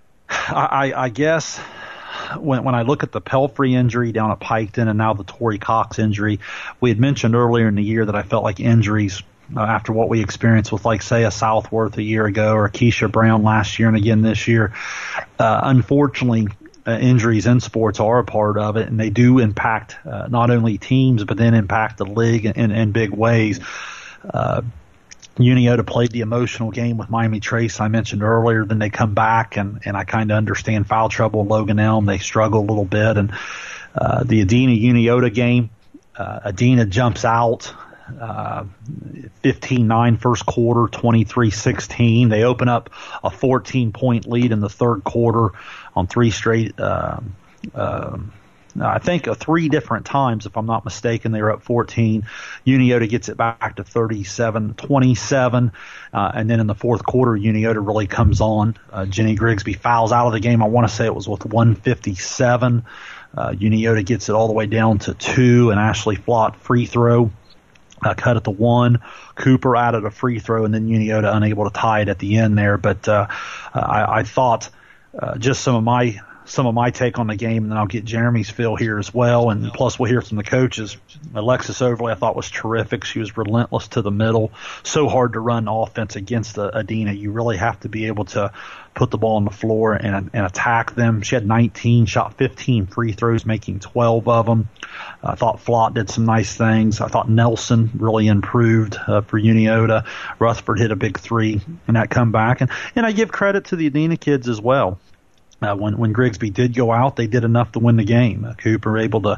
I, I, I guess when, when I look at the Pelfrey injury down at Piketon and now the Torrey Cox injury, we had mentioned earlier in the year that I felt like injuries uh, after what we experienced with, like, say, a Southworth a year ago or Keisha Brown last year and again this year, uh, unfortunately, uh, injuries in sports are a part of it, and they do impact uh, not only teams but then impact the league in, in, in big ways. Uh, Uniota played the emotional game with Miami Trace I mentioned earlier. Then they come back, and, and I kind of understand foul trouble in Logan Elm. They struggle a little bit. And uh, the Adina Uniota game, uh, Adina jumps out uh, fifteen nine first quarter, twenty-three sixteen. They open up a fourteen-point lead in the third quarter on three straight uh, uh I think uh, three different times, if I'm not mistaken, they were up fourteen. Uniota gets it back to thirty-seven twenty-seven. Uh, and then in the fourth quarter, Uniota really comes on. Uh, Jenny Grigsby fouls out of the game. I want to say it was with one fifty-seven. Uh, Uniota gets it all the way down to two, and Ashley Flott free throw. Uh, cut at the one. Cooper added a free throw, and then Uniota unable to tie it at the end there. But uh, I, I thought uh, just some of my some of my take on the game, and then I'll get Jeremy's feel here as well. And plus we'll hear from the coaches. Alexis Overley I thought was terrific. She was relentless to the middle. So hard to run offense against the Adina. You really have to be able to put the ball on the floor and, and attack them. She had nineteen, shot fifteen free throws, making twelve of them. I thought Flott did some nice things. I thought Nelson really improved uh, for Uniota. Rutherford hit a big three in that comeback. And, and I give credit to the Adina kids as well. Uh, when, when Grigsby did go out, they did enough to win the game. Uh, Cooper able to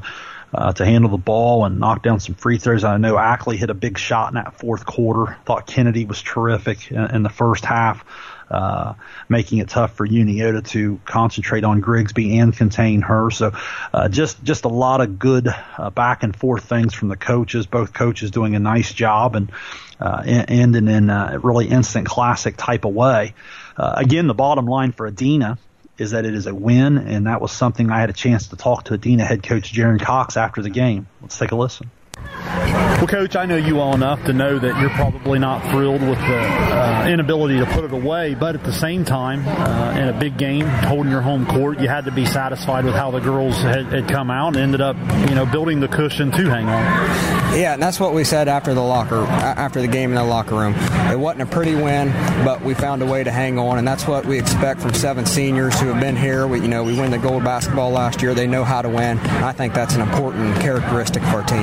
uh, to handle the ball and knock down some free throws. I know Ackley hit a big shot in that fourth quarter. Thought Kennedy was terrific in, in the first half, uh, making it tough for Uniota to concentrate on Grigsby and contain her. So uh, just just a lot of good uh, back and forth things from the coaches, both coaches doing a nice job and uh, ending in a really instant classic type of way. Uh, again, the bottom line for Adena is that it is a win, and that was something I had a chance to talk to Adena head coach Jaron Cox after the game. Let's take a listen. Well, Coach, I know you well enough to know that you're probably not thrilled with the uh, inability to put it away, but at the same time, uh, in a big game, holding your home court, you had to be satisfied with how the girls had, had come out and ended up, you know, building the cushion to hang on. Yeah, and that's what we said after the locker, after the game in the locker room. It wasn't a pretty win, but we found a way to hang on, and that's what we expect from seven seniors who have been here. We, you know, we won the gold basketball last year. They know how to win. I think that's an important characteristic of our team.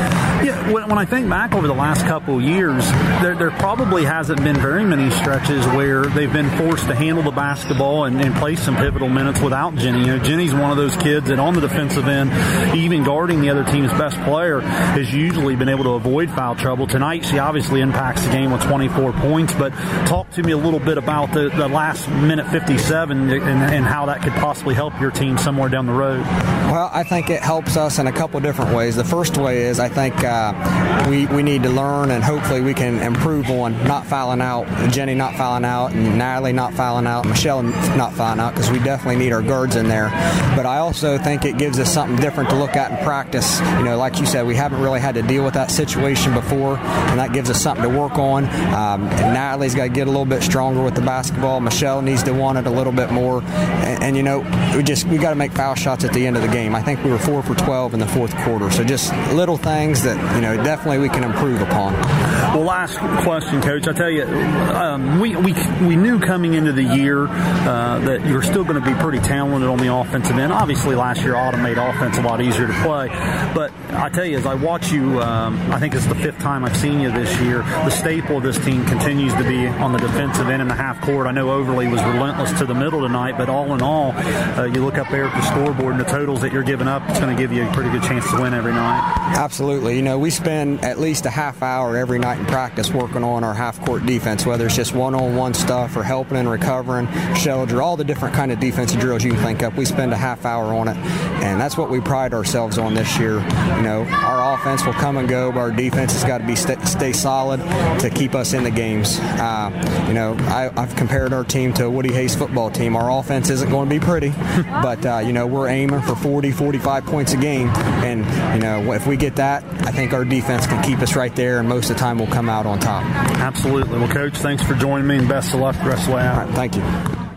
Yeah, when, when I think back over the last couple of years, there, there probably hasn't been very many stretches where they've been forced to handle the basketball and, and play some pivotal minutes without Jenny. You know, Jenny's one of those kids that on the defensive end, even guarding the other team's best player, has usually been able to avoid foul trouble. Tonight, she obviously impacts the game with twenty-four points, but talk to me a little bit about the, the last minute fifty-seven and, and how that could possibly help your team somewhere down the road. Well, I think it helps us in a couple different ways. The first way is I think uh, we we need to learn, and hopefully we can improve on not fouling out, Jenny not fouling out, and Natalie not fouling out, Michelle not fouling out, because we definitely need our guards in there. But I also think it gives us something different to look at in practice. You know, like you said, we haven't really had to deal with that situation before, and that gives us something to work on. Um, Natalie's got to get a little bit stronger with the basketball. Michelle needs to want it a little bit more. And, and you know, we just we got to make foul shots at the end of the game. I think we were four for twelve in the fourth quarter. So just little things that, you know, definitely we can improve upon. Well, last question, Coach. I tell you, um, we, we we knew coming into the year uh, that you're still going to be pretty talented on the offensive end. Obviously, last year Autumn made offense a lot easier to play. But I tell you, as I watch you, um, I think it's the fifth time I've seen you this year, the staple of this team continues to be on the defensive end in the half court. I know Overly was relentless to the middle tonight, but all in all, uh, you look up there at the scoreboard and the totals that you're giving up, it's going to give you a pretty good chance to win every night. Absolutely. You know, we spend at least a half hour every night in practice working on our half-court defense, whether it's just one-on-one stuff or helping and recovering, shell drill, all the different kind of defensive drills you can think of. We spend a half hour on it, and that's what we pride ourselves on this year. You know, our offense will come and go, but our defense has got to be st- stay solid to keep us in the games. Uh, you know, I, I've compared our team to a Woody Hayes football team. Our offense isn't going to be pretty, but, uh, you know, we're aiming for forty, forty-five points a game, and, you know, if we get that, I think our defense can keep us right there, and most of the time we'll come out on top. Absolutely. Well, Coach, thanks for joining me, and best of luck the rest of the way out. All right, thank you.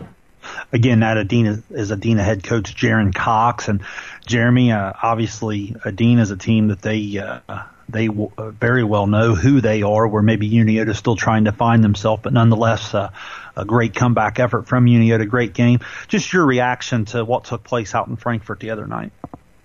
Again, that Adena is Adena head coach Jaron Cox, and Jeremy. Uh, obviously, Adena is a team that they uh, they w- very well know who they are. Where maybe Uniota is still trying to find themselves, but nonetheless, uh, a great comeback effort from Uniota. Great game. Just your reaction to what took place out in Frankfort the other night.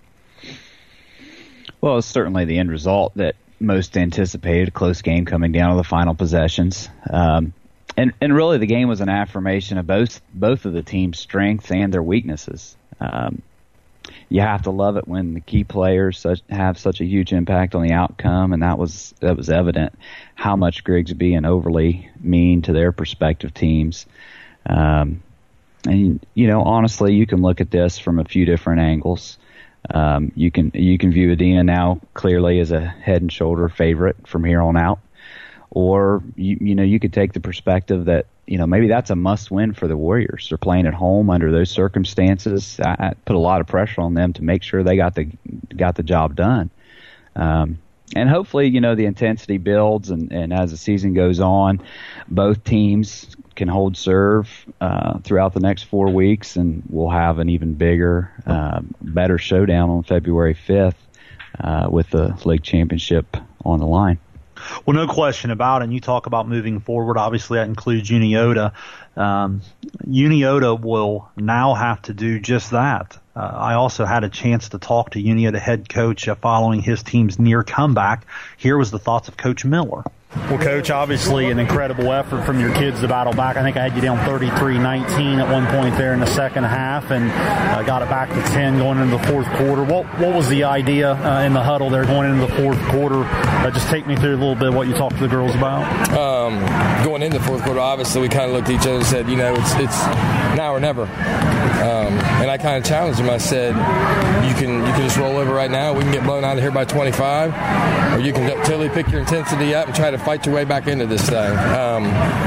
Well, it's certainly the end result that most anticipated, a close game coming down to the final possessions. Um, and, and really the game was an affirmation of both both of the team's strengths and their weaknesses. Um, you have to love it when the key players such, have such a huge impact on the outcome, and that was that was evident how much Grigsby and Overly mean to their respective teams. Um, and, you know, honestly, you can look at this from a few different angles. Um, you can you can view Adena now clearly as a head and shoulder favorite from here on out, or you you know you could take the perspective that you know maybe that's a must win for the Warriors. They're playing at home under those circumstances. I, I put a lot of pressure on them to make sure they got the got the job done, um, and hopefully you know the intensity builds, and, and as the season goes on, both teams can hold serve uh, throughout the next four weeks, and we'll have an even bigger, uh, better showdown on February fifth uh, with the league championship on the line. Well, no question about it. And you talk about moving forward. Obviously, that includes Uniota. Um, Uniota will now have to do just that. Uh, I also had a chance to talk to Uniota head coach uh, following his team's near comeback. Here was the thoughts of Coach Miller. Well, Coach, obviously an incredible effort from your kids to battle back. I think I had you down thirty-three nineteen at one point there in the second half, and uh, got it back to ten going into the fourth quarter. What what was the idea uh, in the huddle there going into the fourth quarter? Uh, just take me through a little bit of what you talked to the girls about. Um, going into the fourth quarter, obviously we kind of looked at each other and said, you know, it's it's now or never. Um, and I kind of challenged them. I said, you can you can just roll over right now. We can get blown out of here by twenty-five, or you can totally pick your intensity up and try to fight your way back into this thing. Um,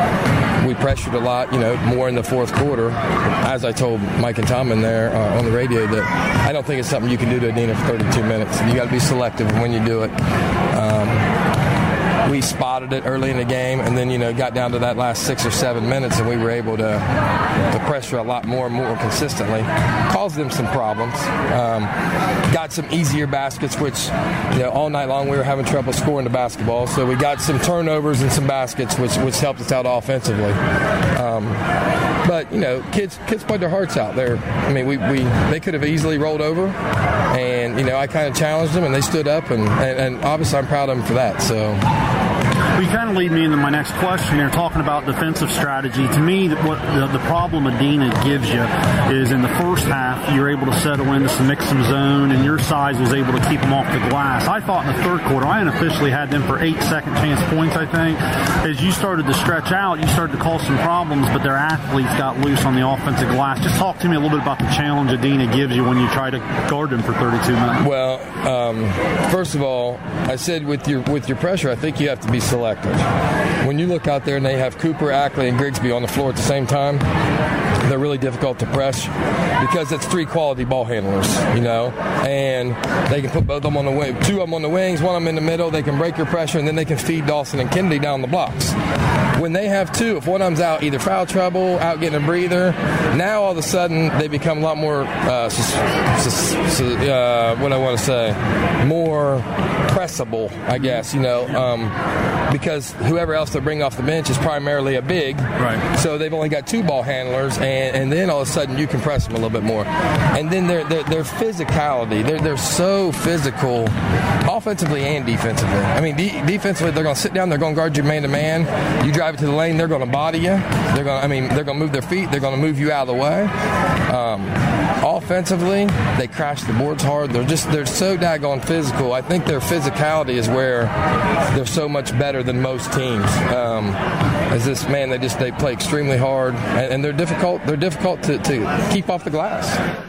we pressured a lot, you know, more in the fourth quarter. As I told Mike and Tom in there uh, on the radio, that I don't think it's something you can do to Adena for thirty-two minutes. You got to be selective when you do it. Um, we spotted it early in the game, and then, you know, got down to that last six or seven minutes, and we were able to to pressure a lot more and more consistently. Caused them some problems. Um, got some easier baskets, which, you know, all night long we were having trouble scoring the basketball. So we got some turnovers and some baskets, which which helped us out offensively. Um, but, you know, kids kids played their hearts out there. I mean, we, we they could have easily rolled over, and, you know, I kind of challenged them, and they stood up, and, and, and obviously I'm proud of them for that. So. Well, you kind of lead me into my next question here, talking about defensive strategy. To me, what the, the problem Adena gives you is in the first half, you're able to settle into some mix some zone, and your size was able to keep them off the glass. I thought in the third quarter, I unofficially had them for eight second chance points, I think. As you started to stretch out, you started to cause some problems, but their athletes got loose on the offensive glass. Just talk to me a little bit about the challenge Adena gives you when you try to guard them for thirty-two minutes. Well, um, first of all, I said with your with your pressure, I think you have to be selective. When you look out there and they have Cooper, Ackley, and Grigsby on the floor at the same time, they're really difficult to press because it's three quality ball handlers, you know, and they can put both of them on the wing, two of them on the wings, one of them in the middle. They can break your pressure, and then they can feed Dawson and Kennedy down the blocks. When they have two, if one of them's out, either foul trouble, out getting a breather, now all of a sudden they become a lot more, uh, sus- sus- sus- uh, what I want to say, more pressable, I guess, you know, um, because whoever else they bring off the bench is primarily a big. Right. So they've only got two ball handlers, and, and then all of a sudden you can press them a little bit more. And then their their, their physicality, they're, they're so physical, offensively and defensively. I mean, de- defensively, they're going to sit down, they're going to guard you man-to-man. You drive it to the lane, they're going to body you. They're going. I mean, they're going to move their feet. They're going to move you out of the way. Um, offensively, they crash the boards hard. They're just they're so daggone physical. I think their physicality is where they're so much better than most teams. Um, as this man, they just they play extremely hard, and, and they're difficult. They're difficult to, to keep off the glass.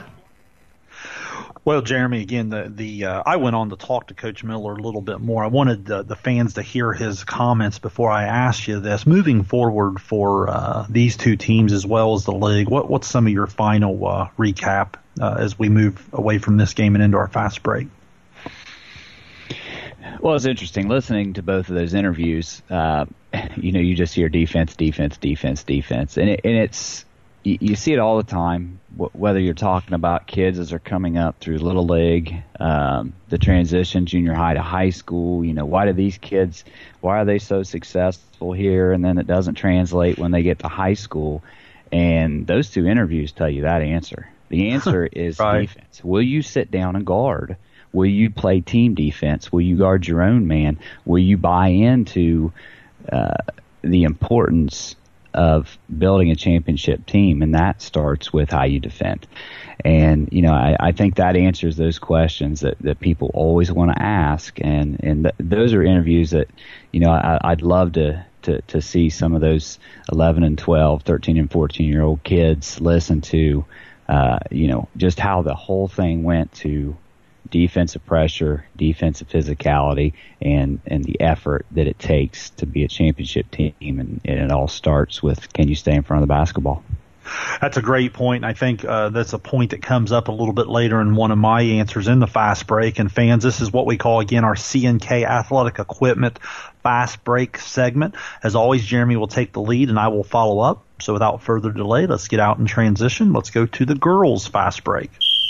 Well, Jeremy, again, the the uh, I went on to talk to Coach Miller a little bit more. I wanted the, the fans to hear his comments before I asked you this. Moving forward for uh, these two teams as well as the league, what what's some of your final uh, recap uh, as we move away from this game and into our fast break? Well, it's interesting listening to both of those interviews. Uh, you know, you just hear defense, defense, defense, defense, and it, and it's you, you see it all the time. Whether you're talking about kids as they're coming up through Little League, um, the transition junior high to high school, you know, why do these kids, why are they so successful here, and then it doesn't translate when they get to high school? And those two interviews tell you that answer. The answer is right. Defense. Will you sit down and guard? Will you play team defense? Will you guard your own man? Will you buy into uh, the importance of building a championship team? And that starts with how you defend. And, you know, I, I think that answers those questions that, that people always want to ask. And, and th- those are interviews that, you know, I, I'd love to, to, to see some of those eleven and twelve, thirteen and fourteen year old kids listen to, uh, you know, just how the whole thing went to defensive pressure, defensive physicality, and, and the effort that it takes to be a championship team. And, and it all starts with, can you stay in front of the basketball? That's a great point. I think uh, that's a point that comes up a little bit later in one of my answers in the fast break. And fans, this is what we call, again, our C and K Athletic Equipment fast break segment. As always, Jeremy will take the lead and I will follow up. So without further delay, let's get out and transition. Let's go to the girls' fast break.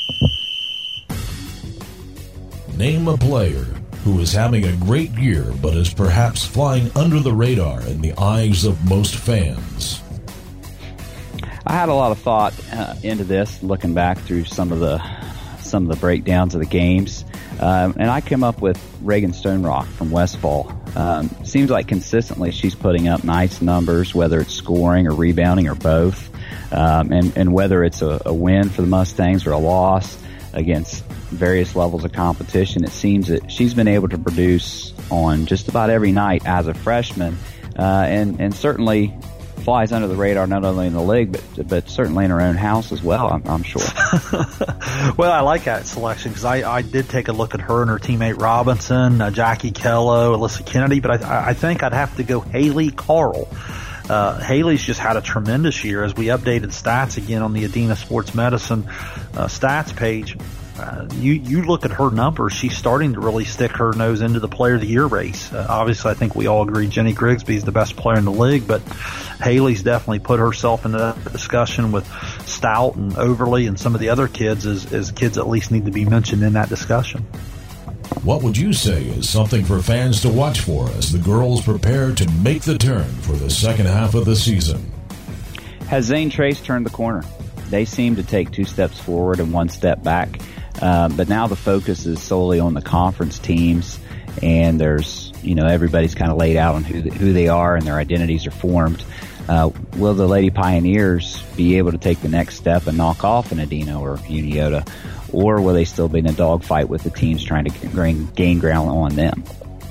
Name a player who is having a great year but is perhaps flying under the radar in the eyes of most fans. I had a lot of thought uh, into this, looking back through some of the some of the breakdowns of the games, um, and I came up with Reagan Stonerock from Westfall. Um, seems like consistently she's putting up nice numbers, whether it's scoring or rebounding or both. Um, and, and whether it's a, a win for the Mustangs or a loss against various levels of competition, it seems that she's been able to produce on just about every night as a freshman, uh, and, and certainly flies under the radar not only in the league, but but certainly in her own house as well, I'm, I'm sure. Well, I like that selection because I, I did take a look at her and her teammate Robinson, uh, Jackie Kello, Alyssa Kennedy, but I, I think I'd have to go Haley Carl. Uh, Haley's just had a tremendous year. As we updated stats again on the Adina Sports Medicine uh, stats page, uh, you, you look at her numbers, she's starting to really stick her nose into the Player of the Year race. Uh, obviously, I think we all agree Jenny Grigsby is the best player in the league, but Haley's definitely put herself into that discussion with Stout and Overly and some of the other kids as, as kids at least need to be mentioned in that discussion. What would you say is something for fans to watch for as the girls prepare to make the turn for the second half of the season? Has Zane Trace turned the corner? They seem to take two steps forward and one step back, uh, but now the focus is solely on the conference teams, and there's, you know, everybody's kind of laid out on who, the, who they are and their identities are formed. Uh, will the Lady Pioneers be able to take the next step and knock off an Adina or Uniota? Or will they still be in a dogfight with the teams trying to gain, gain ground on them?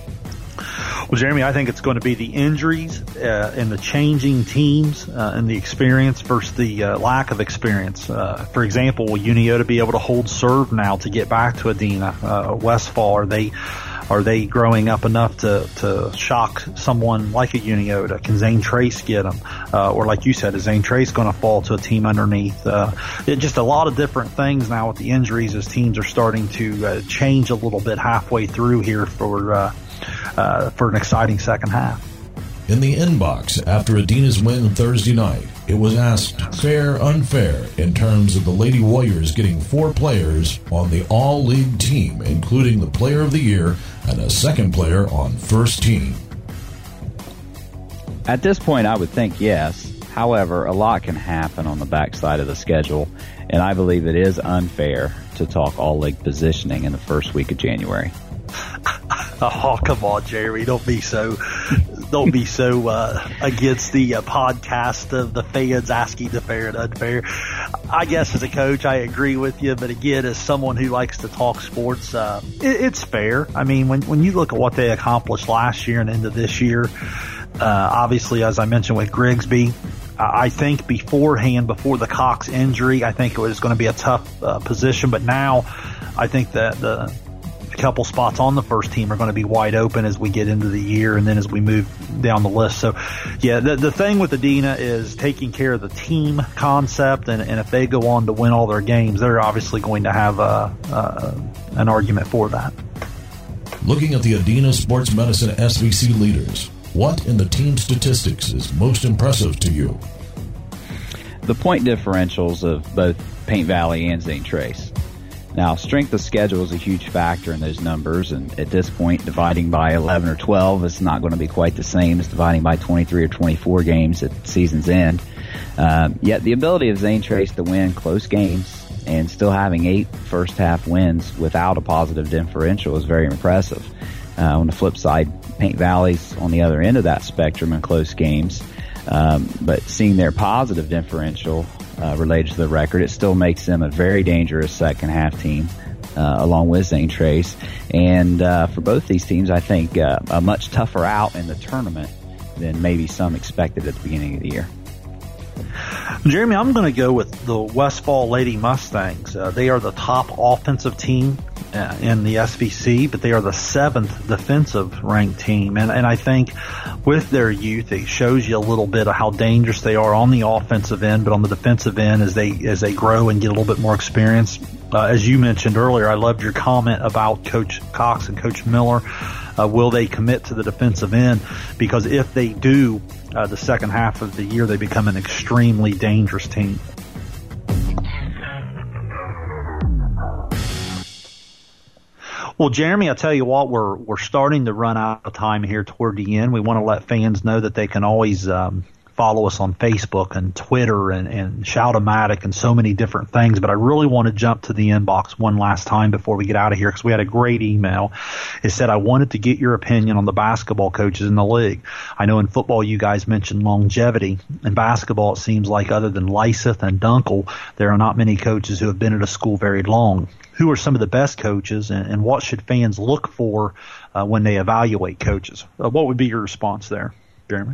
Well, Jeremy, I think it's going to be the injuries uh, and the changing teams uh, and the experience versus the uh, lack of experience. Uh, for example, will Uniota be able to hold serve now to get back to Adina? Uh, Westfall, are they are they growing up enough to, to shock someone like a Uniota? Can Zane Trace get them? Uh, or like you said, is Zane Trace going to fall to a team underneath? Uh, it, just a lot of different things now with the injuries as teams are starting to uh, change a little bit halfway through here for uh, uh, for an exciting second half. In the inbox after Adina's win Thursday night, it was asked fair, unfair in terms of the Lady Warriors getting four players on the all-league team, including the Player of the Year and a second player on first team. At this point, I would think yes. However, a lot can happen on the backside of the schedule, and I believe it is unfair to talk all-league positioning in the first week of January. Oh, come on, Jeremy. Don't be so don't be so uh, against the uh, podcast of the fans asking the fair and unfair. I guess as a coach, I agree with you. But again, as someone who likes to talk sports, uh, it, it's fair. I mean, when, when you look at what they accomplished last year and into this year, uh, obviously, as I mentioned with Grigsby, I think beforehand, before the Cox injury, I think it was going to be a tough uh, position. But now I think that the couple spots on the first team are going to be wide open as we get into the year and then as we move down the list. So, yeah, the, the thing with Adina is taking care of the team concept, and, and if they go on to win all their games, they're obviously going to have a, a, an argument for that. Looking at the Adina Sports Medicine S V C leaders, what in the team statistics is most impressive to you? The point differentials of both Paint Valley and Zane Trace. Now, strength of schedule is a huge factor in those numbers, and at this point, dividing by eleven or twelve is not going to be quite the same as dividing by twenty-three or twenty-four games at season's end. Um, yet the ability of Zane Trace to win close games and still having eight first-half wins without a positive differential is very impressive. Uh, on the flip side, Paint Valley's on the other end of that spectrum in close games, um, but seeing their positive differential Uh, related to the record, it still makes them a very dangerous second half team, uh, along with Zane Trace. And uh, for both these teams, I think uh, a much tougher out in the tournament than maybe some expected at the beginning of the year. Jeremy, I'm going to go with the Westfall Lady Mustangs. Uh, they are the top offensive team uh, in the S V C, but they are the seventh defensive ranked team. And, and I think with their youth, it shows you a little bit of how dangerous they are on the offensive end, but on the defensive end, as they as they grow and get a little bit more experience. Uh, as you mentioned earlier, I loved your comment about Coach Cox and Coach Miller. Uh, will they commit to the defensive end? Because if they do, uh, the second half of the year, they become an extremely dangerous team. Well, Jeremy, I'll tell you what, we're we're starting to run out of time here toward the end. We want to let fans know that they can always um, follow us on Facebook and Twitter and, and Shout-O-Matic and so many different things. But I really want to jump to the inbox one last time before we get out of here, because we had a great email. It said, I wanted to get your opinion on the basketball coaches in the league. I know in football you guys mentioned longevity. In basketball, it seems like other than Lyseth and Dunkel, there are not many coaches who have been at a school very long. Who are some of the best coaches, and, and what should fans look for uh, when they evaluate coaches? Uh, what would be your response there, Jeremy?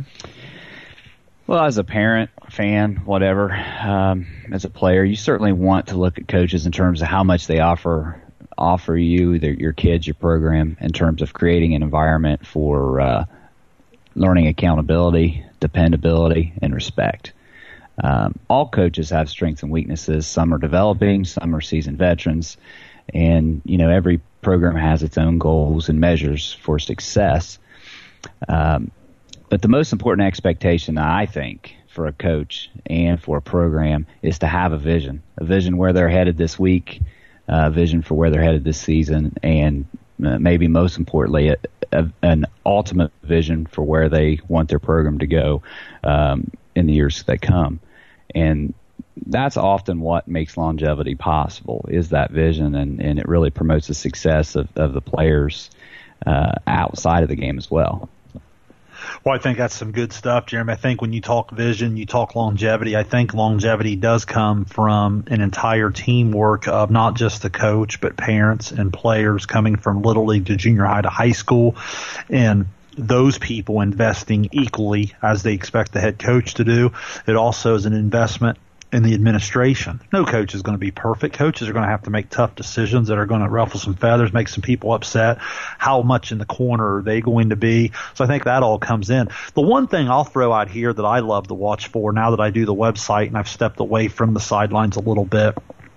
Well, as a parent, fan, whatever, um, as a player, you certainly want to look at coaches in terms of how much they offer offer you, their, your kids, your program, in terms of creating an environment for uh, learning accountability, dependability, and respect. Um, all coaches have strengths and weaknesses. Some are developing, some are seasoned veterans, and you know every program has its own goals and measures for success. Um, but the most important expectation, I think, for a coach and for a program is to have a vision, a vision where they're headed this week, a vision for where they're headed this season, and uh, maybe most importantly, a, a, an ultimate vision for where they want their program to go um, in the years that come. And that's often what makes longevity possible, is that vision, and, and it really promotes the success of, of the players uh, outside of the game as well. Well, I think that's some good stuff, Jeremy. I think when you talk vision, you talk longevity. I think longevity does come from an entire teamwork of not just the coach, but parents and players coming from Little League to junior high to high school, and those people investing equally as they expect the head coach to do. It also is an investment in the administration. No coach is going to be perfect. Coaches are going to have to make tough decisions that are going to ruffle some feathers, make some people upset. How much in the corner are they going to be? So I think that all comes in. The one thing I'll throw out here that I love to watch for now that I do the website and I've stepped away from the sidelines a little bit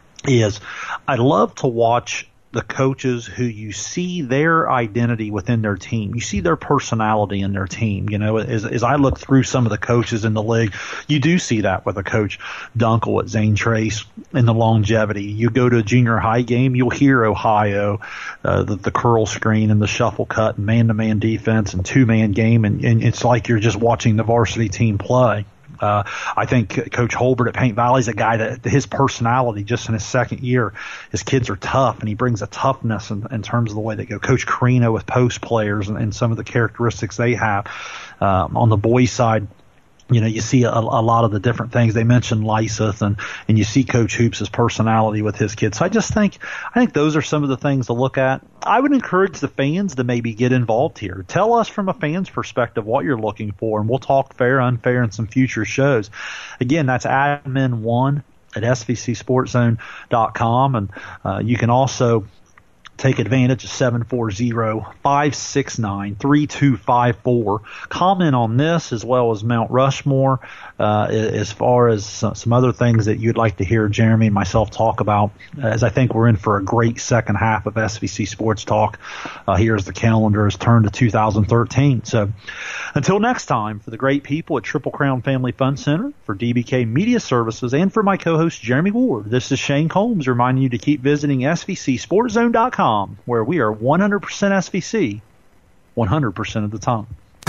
is I love to watch the coaches who you see their identity within their team. You see their personality in their team. You know, as, as I look through some of the coaches in the league, you do see that with a coach Dunkel at Zane Trace and the longevity. You go to a junior high game, you'll hear Ohio, uh, the, the curl screen and the shuffle cut and man-to-man defense and two-man game, and, and it's like you're just watching the varsity team play. Uh, I think Coach Holbert at Paint Valley is a guy that his personality just in his second year, his kids are tough, and he brings a toughness in, in terms of the way they go. Coach Carino with post players and, and some of the characteristics they have. Um, on the boys' side, you know, you see a, a lot of the different things. They mentioned Lyseth, and, and you see Coach Hoops' personality with his kids. So I just think, I think those are some of the things to look at. I would encourage the fans to maybe get involved here. Tell us from a fan's perspective what you're looking for, and we'll talk fair, unfair in some future shows. Again, that's admin one at S V C sports zone dot com, and uh, you can also take advantage of seven four zero, five six nine, three two five four. Comment on this as well as Mount Rushmore, uh, as far as some other things that you'd like to hear Jeremy and myself talk about, as I think we're in for a great second half of S V C Sports Talk. Uh, here as the calendar has turned to two thousand thirteen. So until next time, for the great people at Triple Crown Family Fun Center, for D B K Media Services, and for my co-host Jeremy Ward, this is Shane Combs reminding you to keep visiting S V C sports zone dot com, where we are one hundred percent S V C one hundred percent of the time.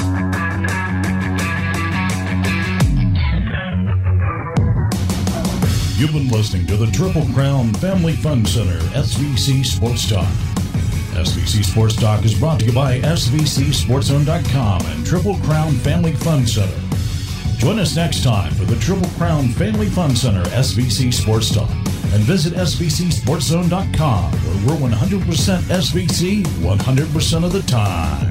You've been listening to the Triple Crown Family Fun Center S V C Sports Talk. S V C Sports Talk is brought to you by S V C sports zone dot com and Triple Crown Family Fun Center. Join us next time for the Triple Crown Family Fun Center S V C Sports Talk, and visit S V C sports zone dot com, where we're one hundred percent S V C one hundred percent of the time.